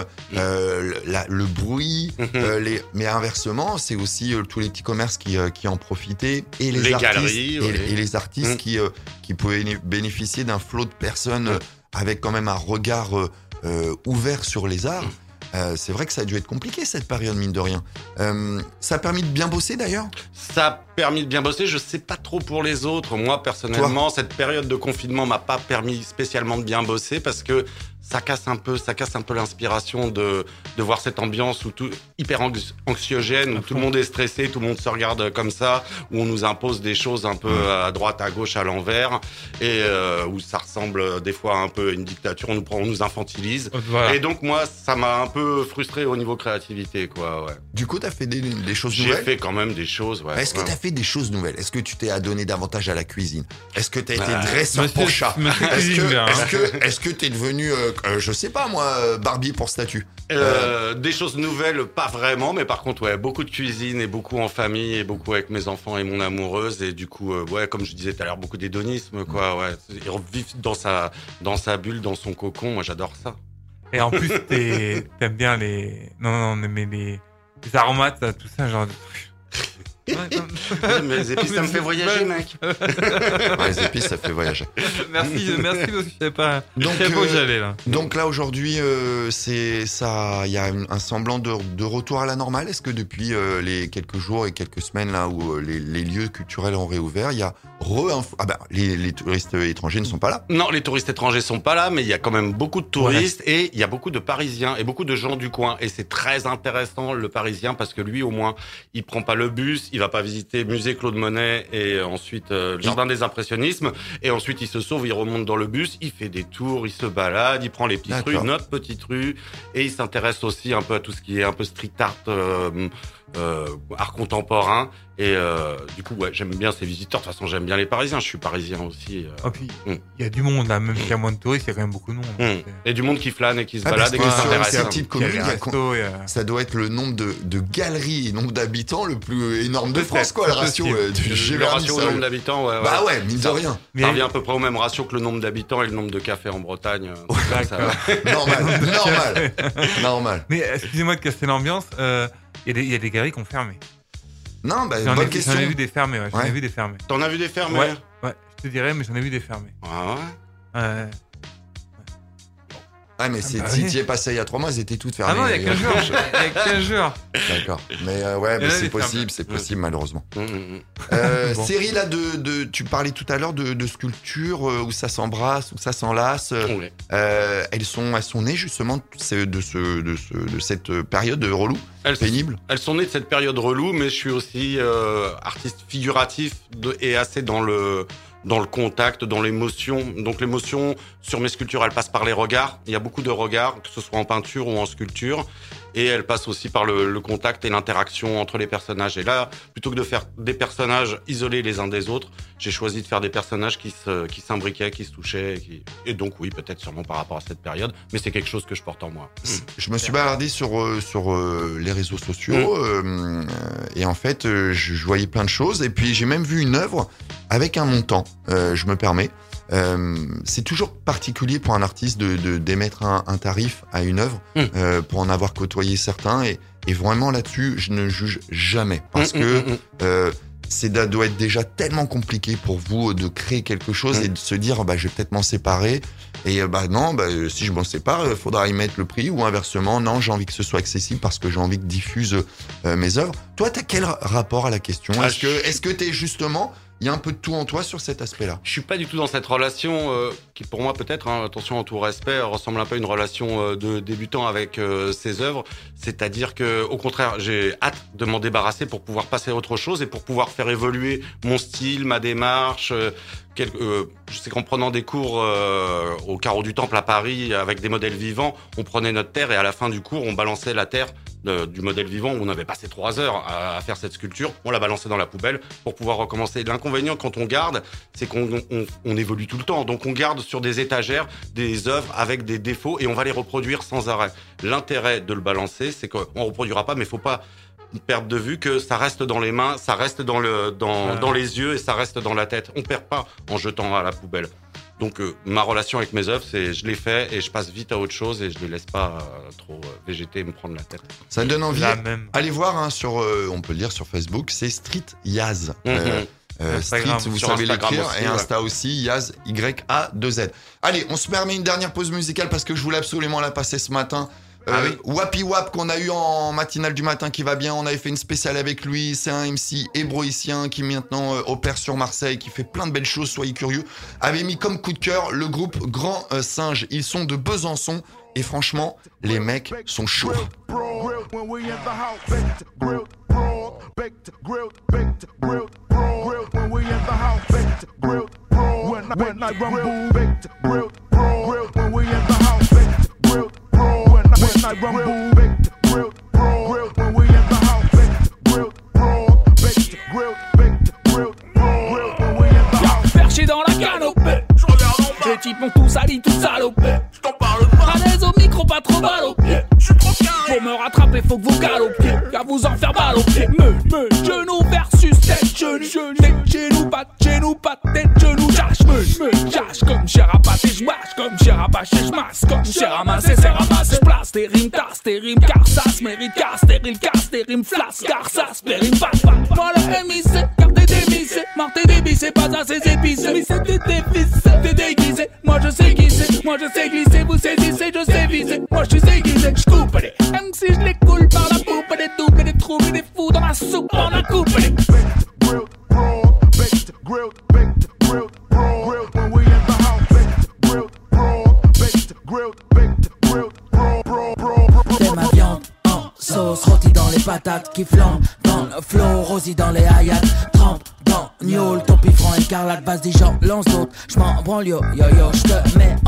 le bruit, mais inversement c'est aussi tous les petits commerces qui en profitaient et les artistes galeries, et les artistes qui pouvaient bénéficier d'un flot de personnes avec quand même un regard ouvert sur les arts. C'est vrai que ça a dû être compliqué cette période, mine de rien. Ça a permis de bien bosser d'ailleurs? Ça a permis de bien bosser, je sais pas trop pour les autres. Moi, personnellement, cette période de confinement m'a pas permis spécialement de bien bosser parce que ça casse un peu l'inspiration de voir cette ambiance où tout hyper anxiogène, où tout le monde est stressé, tout le monde se regarde comme ça, où on nous impose des choses un peu à droite, à gauche, à l'envers, et où ça ressemble des fois un peu à une dictature, on nous infantilise. Voilà. Et donc moi, ça m'a un peu frustré au niveau créativité, quoi. Ouais. Du coup, t'as fait des choses nouvelles? J'ai fait quand même des choses, ouais. Est-ce que t'as fait des choses nouvelles? Est-ce que tu t'es adonné davantage à la cuisine? Est-ce que t'as été dresseur pour chat? Est-ce que t'es devenu, je sais pas moi, Barbie pour statue? Des choses nouvelles, pas vraiment, mais par contre, ouais, beaucoup de cuisine et beaucoup en famille et beaucoup avec mes enfants et mon amoureuse et du coup, ouais, comme je disais tout à l'heure, beaucoup d'hédonisme, quoi, ouais. Et revivre dans sa bulle, dans son cocon, moi j'adore ça. Et en plus, t'aimes bien les aromates, tout ça, genre de trucs. Mais les épices, ça me fait voyager, mec. Ouais, les épices, ça fait voyager. Merci, parce que je savais pas où j'allais, là. Donc là, aujourd'hui, il y a un semblant de retour à la normale. Est-ce que depuis les quelques jours et quelques semaines là où les lieux culturels ont réouvert, il y a les touristes étrangers ne sont pas là? Non, les touristes étrangers sont pas là, mais il y a quand même beaucoup de touristes et il y a beaucoup de Parisiens et beaucoup de gens du coin. Et c'est très intéressant, le Parisien, parce que lui, au moins, il prend pas le bus, il va pas visiter musée Claude Monet et ensuite le Jardin des Impressionnismes. Et ensuite, il se sauve, il remonte dans le bus, il fait des tours, il se balade, il prend les petites rues, notre petite rue, et il s'intéresse aussi un peu à tout ce qui est un peu street art, art contemporain. Et du coup, ouais, j'aime bien ces visiteurs. De toute façon, j'aime bien les Parisiens. Je suis parisien aussi. Oh, puis, il y a du monde là, même s'il y a moins de touristes, il y a quand même beaucoup de monde. Et du monde qui flâne et qui se parce balade et qui que s'intéresse. c'est une petite commune, Il y a les restos, ça doit être le nombre de galeries et nombre d'habitants le plus énorme de France, quoi, le ratio du Le Giverny, ratio au ça. nombre d'habitants, ouais. Bah ouais, mine de rien. Ça revient à peu près au même ratio que le nombre d'habitants et le nombre de cafés en Bretagne. Normal. Mais excusez-moi de casser l'ambiance, il y a des galeries qui ont fermé. Non, bah, bonne question. J'en ai vu des fermés, ouais. J'en ai vu des fermés. T'en as vu des fermés? Ouais, je te dirais, mais j'en ai vu des fermés. Ah ouais? Ah, mais si tu y es passé il y a 3 mois, elles étaient toutes fermées. Ah non, il y a 15 jours. Il y a 15 jours. D'accord. Mais ouais, mais c'est possible, malheureusement. Série là tu parlais tout à l'heure de sculptures où ça s'embrasse, où ça s'enlace. Oui. Elles sont nées justement de cette période relou, pénible. Elles sont nées de cette période relou, mais je suis aussi artiste figuratif et assez dans le contact, dans l'émotion. Donc l'émotion, sur mes sculptures, elle passe par les regards. Il y a beaucoup de regards, que ce soit en peinture ou en sculpture. Et elle passe aussi par le contact et l'interaction entre les personnages. Et là, plutôt que de faire des personnages isolés les uns des autres, j'ai choisi de faire des personnages qui s'imbriquaient, qui se touchaient. Et donc oui, peut-être sûrement par rapport à cette période, mais c'est quelque chose que je porte en moi. Je me suis baladé sur les réseaux sociaux et en fait, je voyais plein de choses. Et puis j'ai même vu une œuvre avec un montant, je me permets. C'est toujours particulier pour un artiste d'émettre un tarif à une œuvre pour en avoir côtoyé certains et vraiment là-dessus je ne juge jamais parce que ça doit être déjà tellement compliqué pour vous de créer quelque chose et de se dire je vais peut-être m'en séparer et si je m'en sépare il faudra y mettre le prix ou inversement non j'ai envie que ce soit accessible parce que j'ai envie que diffuse mes œuvres. Toi t'as quel rapport à la question? Est-ce que t'es justement il y a un peu de tout en toi sur cet aspect-là? Je suis pas du tout dans cette relation qui, pour moi, peut-être, attention en tout respect, ressemble un peu à une relation de débutant avec ses œuvres. C'est-à-dire que, au contraire, j'ai hâte de m'en débarrasser pour pouvoir passer à autre chose et pour pouvoir faire évoluer mon style, ma démarche. Je sais qu'en prenant des cours au Carreau du Temple à Paris avec des modèles vivants, on prenait notre terre et à la fin du cours, on balançait la terre du modèle vivant où on avait passé 3 heures à faire cette sculpture, on la balançait dans la poubelle pour pouvoir recommencer. L'inconvénient quand on garde, c'est qu'on évolue tout le temps. Donc on garde sur des étagères des œuvres avec des défauts et on va les reproduire sans arrêt. L'intérêt de le balancer, c'est qu'on reproduira pas, mais il faut pas perdre de vue que ça reste dans les mains, ça reste dans les yeux et ça reste dans la tête. On perd pas en jetant à la poubelle. Donc ma relation avec mes œuvres, c'est je les fais et je passe vite à autre chose et je les laisse pas trop végéter et me prendre la tête. Ça donne envie. Allez voir sur, on peut le dire sur Facebook, c'est Street Yaz. Street, vous savez l'écrire, et Insta aussi, Yaz, Y-A-2-Z. Allez, on se permet une dernière pause musicale parce que je voulais absolument la passer ce matin. Wapi Wap qu'on a eu en matinale du matin qui va bien, on avait fait une spéciale avec lui, c'est un MC hébroïcien qui maintenant opère sur Marseille, qui fait plein de belles choses, soyez curieux. Avait mis comme coup de cœur le groupe Grand Singe, ils sont de Besançon et franchement les mecs sont chauds. When I rumble, baked, grilled, grilled. When we in the house, baked, grilled, baked, grilled, grilled. When we in the house. Perché dans la canopée, je regarde en bas. Les types ont tout sali, tout salopé. Je t'en parle pas. À l'aise au micro, pas trop mal au pied. Je suis trop carré. Pour me rattraper, faut que vous galopiez. Qu'à vous en faire mal au pied. Genou versus tête, genou. Tête, genou, pas tête, genou. Cache comme j'ai rabatté, j'mâche. Comme j'ai rabâché, j'masse. Comme j'ai ramassé, c'est ramassé. J'place tes rimes, tasse tes rimes. Car ça se mérite, casse tes rimes, flasque. Car ça se mérite pas. Moi le MIC, car t'es dévissé. Marre t'es débissé, pas assez épicé. Mais c'est t'es dévissé, t'es déguisé. Moi je sais qui c'est, moi je sais glisser. Vous saisissez, je sais viser. Moi je suis aiguisé, j'coupe les. Même si je les coule par la poupe, des doubles, des trous, des fous dans ma soupe. On a coupé les. Baked, grilled, baked, grilled, grilled. When we in the house, baked, grilled, baked, grilled, T'es ma viande en sauce, rôti dans les patates qui flambent dans le flow, rosy dans les hayats, trempe dans Niol, ton pifron écarlate, vas-y j'en lance d'autres, j'm'en branle yo, j'te mets en miettes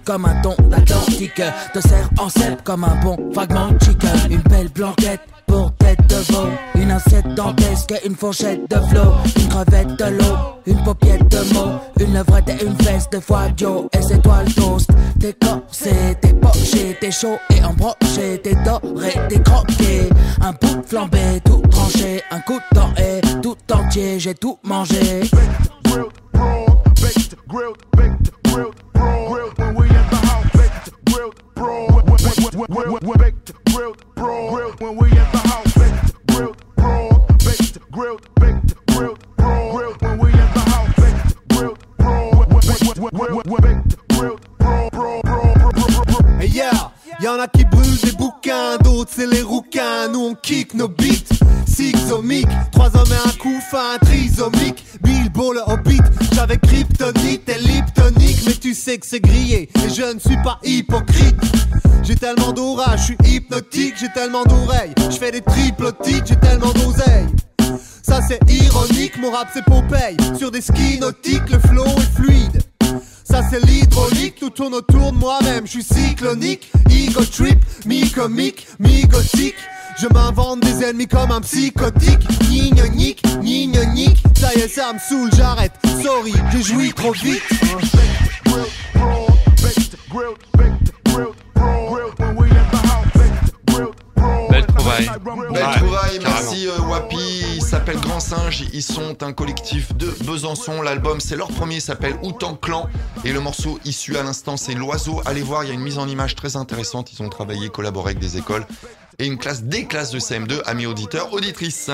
comme un ton d'Atlantique. Te serre en cèpe comme un bon fragment de chicken. Une belle blanquette pour tête de veau. Une assiette dantesque, une fourchette de flot. Une crevette de l'eau, une paupiette de mots. Une levrette et une fesse de foie Joe. Et c'est toi le toast. T'es corsé, t'es poché, t'es chaud et embroché. T'es doré, t'es croqué. Un bout de flambé, tout tranché. Un coup de dent et tout entier, j'ai tout mangé. Baked, grilled, prawn. Grilled when we in the house. Baked, grilled, prawn. Baked, grilled, prawn. Grilled when we in the house. Baked, grilled, prawn. Baked, grilled, prawn. Grilled when we in the house. Baked, grilled, prawn. Baked, grilled, prawn. Hey yeah, y'en a qui brûlent des bouquins, d'autres c'est les rouquins. Nous on kick nos beats. Schizomique, 3 hommes et un coup fin trisomique. Bilbo le hobbit, j'avais kryptonite et liptonique. Mais tu sais que c'est grillé et je ne suis pas hypocrite. J'ai tellement d'aura, je suis hypnotique. J'ai tellement d'oreilles, je fais des triplotiques. J'ai tellement d'oseille, ça c'est ironique. Mon rap c'est Popeye, sur des skis nautiques. Le flow est fluide, ça c'est l'hydraulique. Tout tourne autour de moi-même, je suis cyclonique. Ego trip, mi-comique, mi-gothique. Je m'invente des ennemis comme un psychotique. Nignonique, nignonique. Ça y est, ça me saoule, j'arrête. Sorry, j'ai joui trop vite. Belle trouvaille. Belle trouvaille, merci Wapi. Ils s'appellent Grand Singe, ils sont un collectif de Besançon. L'album c'est leur premier, il s'appelle Outan Clan. Et le morceau issu à l'instant c'est L'Oiseau. Allez voir, il y a une mise en image très intéressante. Ils ont travaillé, collaboré avec des écoles et des classes de CM2, amis auditeurs, auditrices.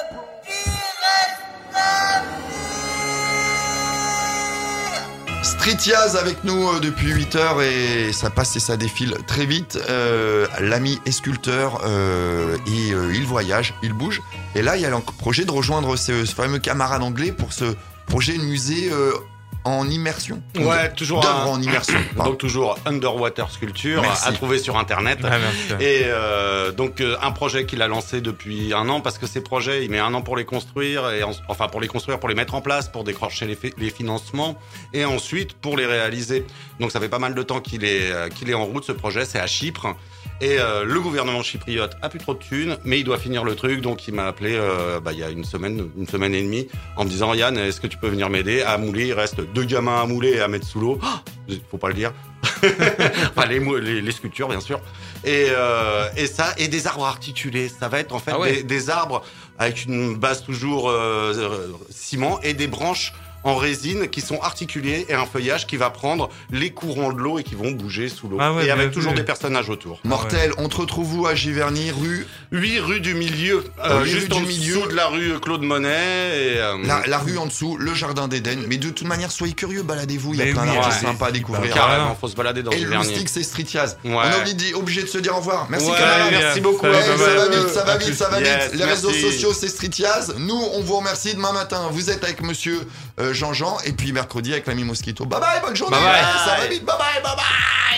Streetiaz avec nous depuis 8h et ça passe et ça défile très vite. L'ami est sculpteur et il voyage, il bouge. Et là, il y a le projet de rejoindre ce fameux camarade anglais pour ce projet de musée en immersion. Ouais, toujours d'œuvres en immersion. Donc toujours Underwater Sculpture. Merci. À trouver sur internet. Et donc un projet qu'il a lancé depuis 1 an parce que ces projets, il met 1 an pour les construire et pour les mettre en place, pour décrocher les financements et ensuite pour les réaliser. Donc ça fait pas mal de temps qu'il est en route. Ce projet, c'est à Chypre. Et le gouvernement chypriote a plus trop de thunes, mais il doit finir le truc, donc il m'a appelé il y a une semaine et demie, en me disant Yann, est-ce que tu peux venir m'aider à mouler? Il reste 2 gamins à mouler et à mettre sous l'eau. Faut pas le dire. Enfin les sculptures bien sûr. Et ça et des arbres articulés. Ça va être en fait des arbres avec une base toujours ciment et des branches en résine qui sont articulés et un feuillage qui va prendre les courants de l'eau et qui vont bouger sous l'eau. Et avec toujours des personnages autour. Mortel, on te retrouve où à Giverny, rue 8 rue du Milieu, juste en dessous de la rue Claude Monet. Et, la rue en dessous, le jardin d'Éden. Mais de toute manière, soyez curieux, baladez-vous, il y a plein d'arbres sympas à découvrir. Carrément, faut se balader dans et Giverny. Et le moustique, c'est Streetiaz. On est obligé de se dire au revoir. Merci camarade. Merci beaucoup. Ça va vite. Les réseaux sociaux, c'est Streetiaz. Nous, on vous remercie. Demain matin, vous êtes avec monsieur Jean-Jean et puis mercredi avec l'ami Mosquito. Bye bye, bonne journée. Bye bye. Ça va vite, bye bye.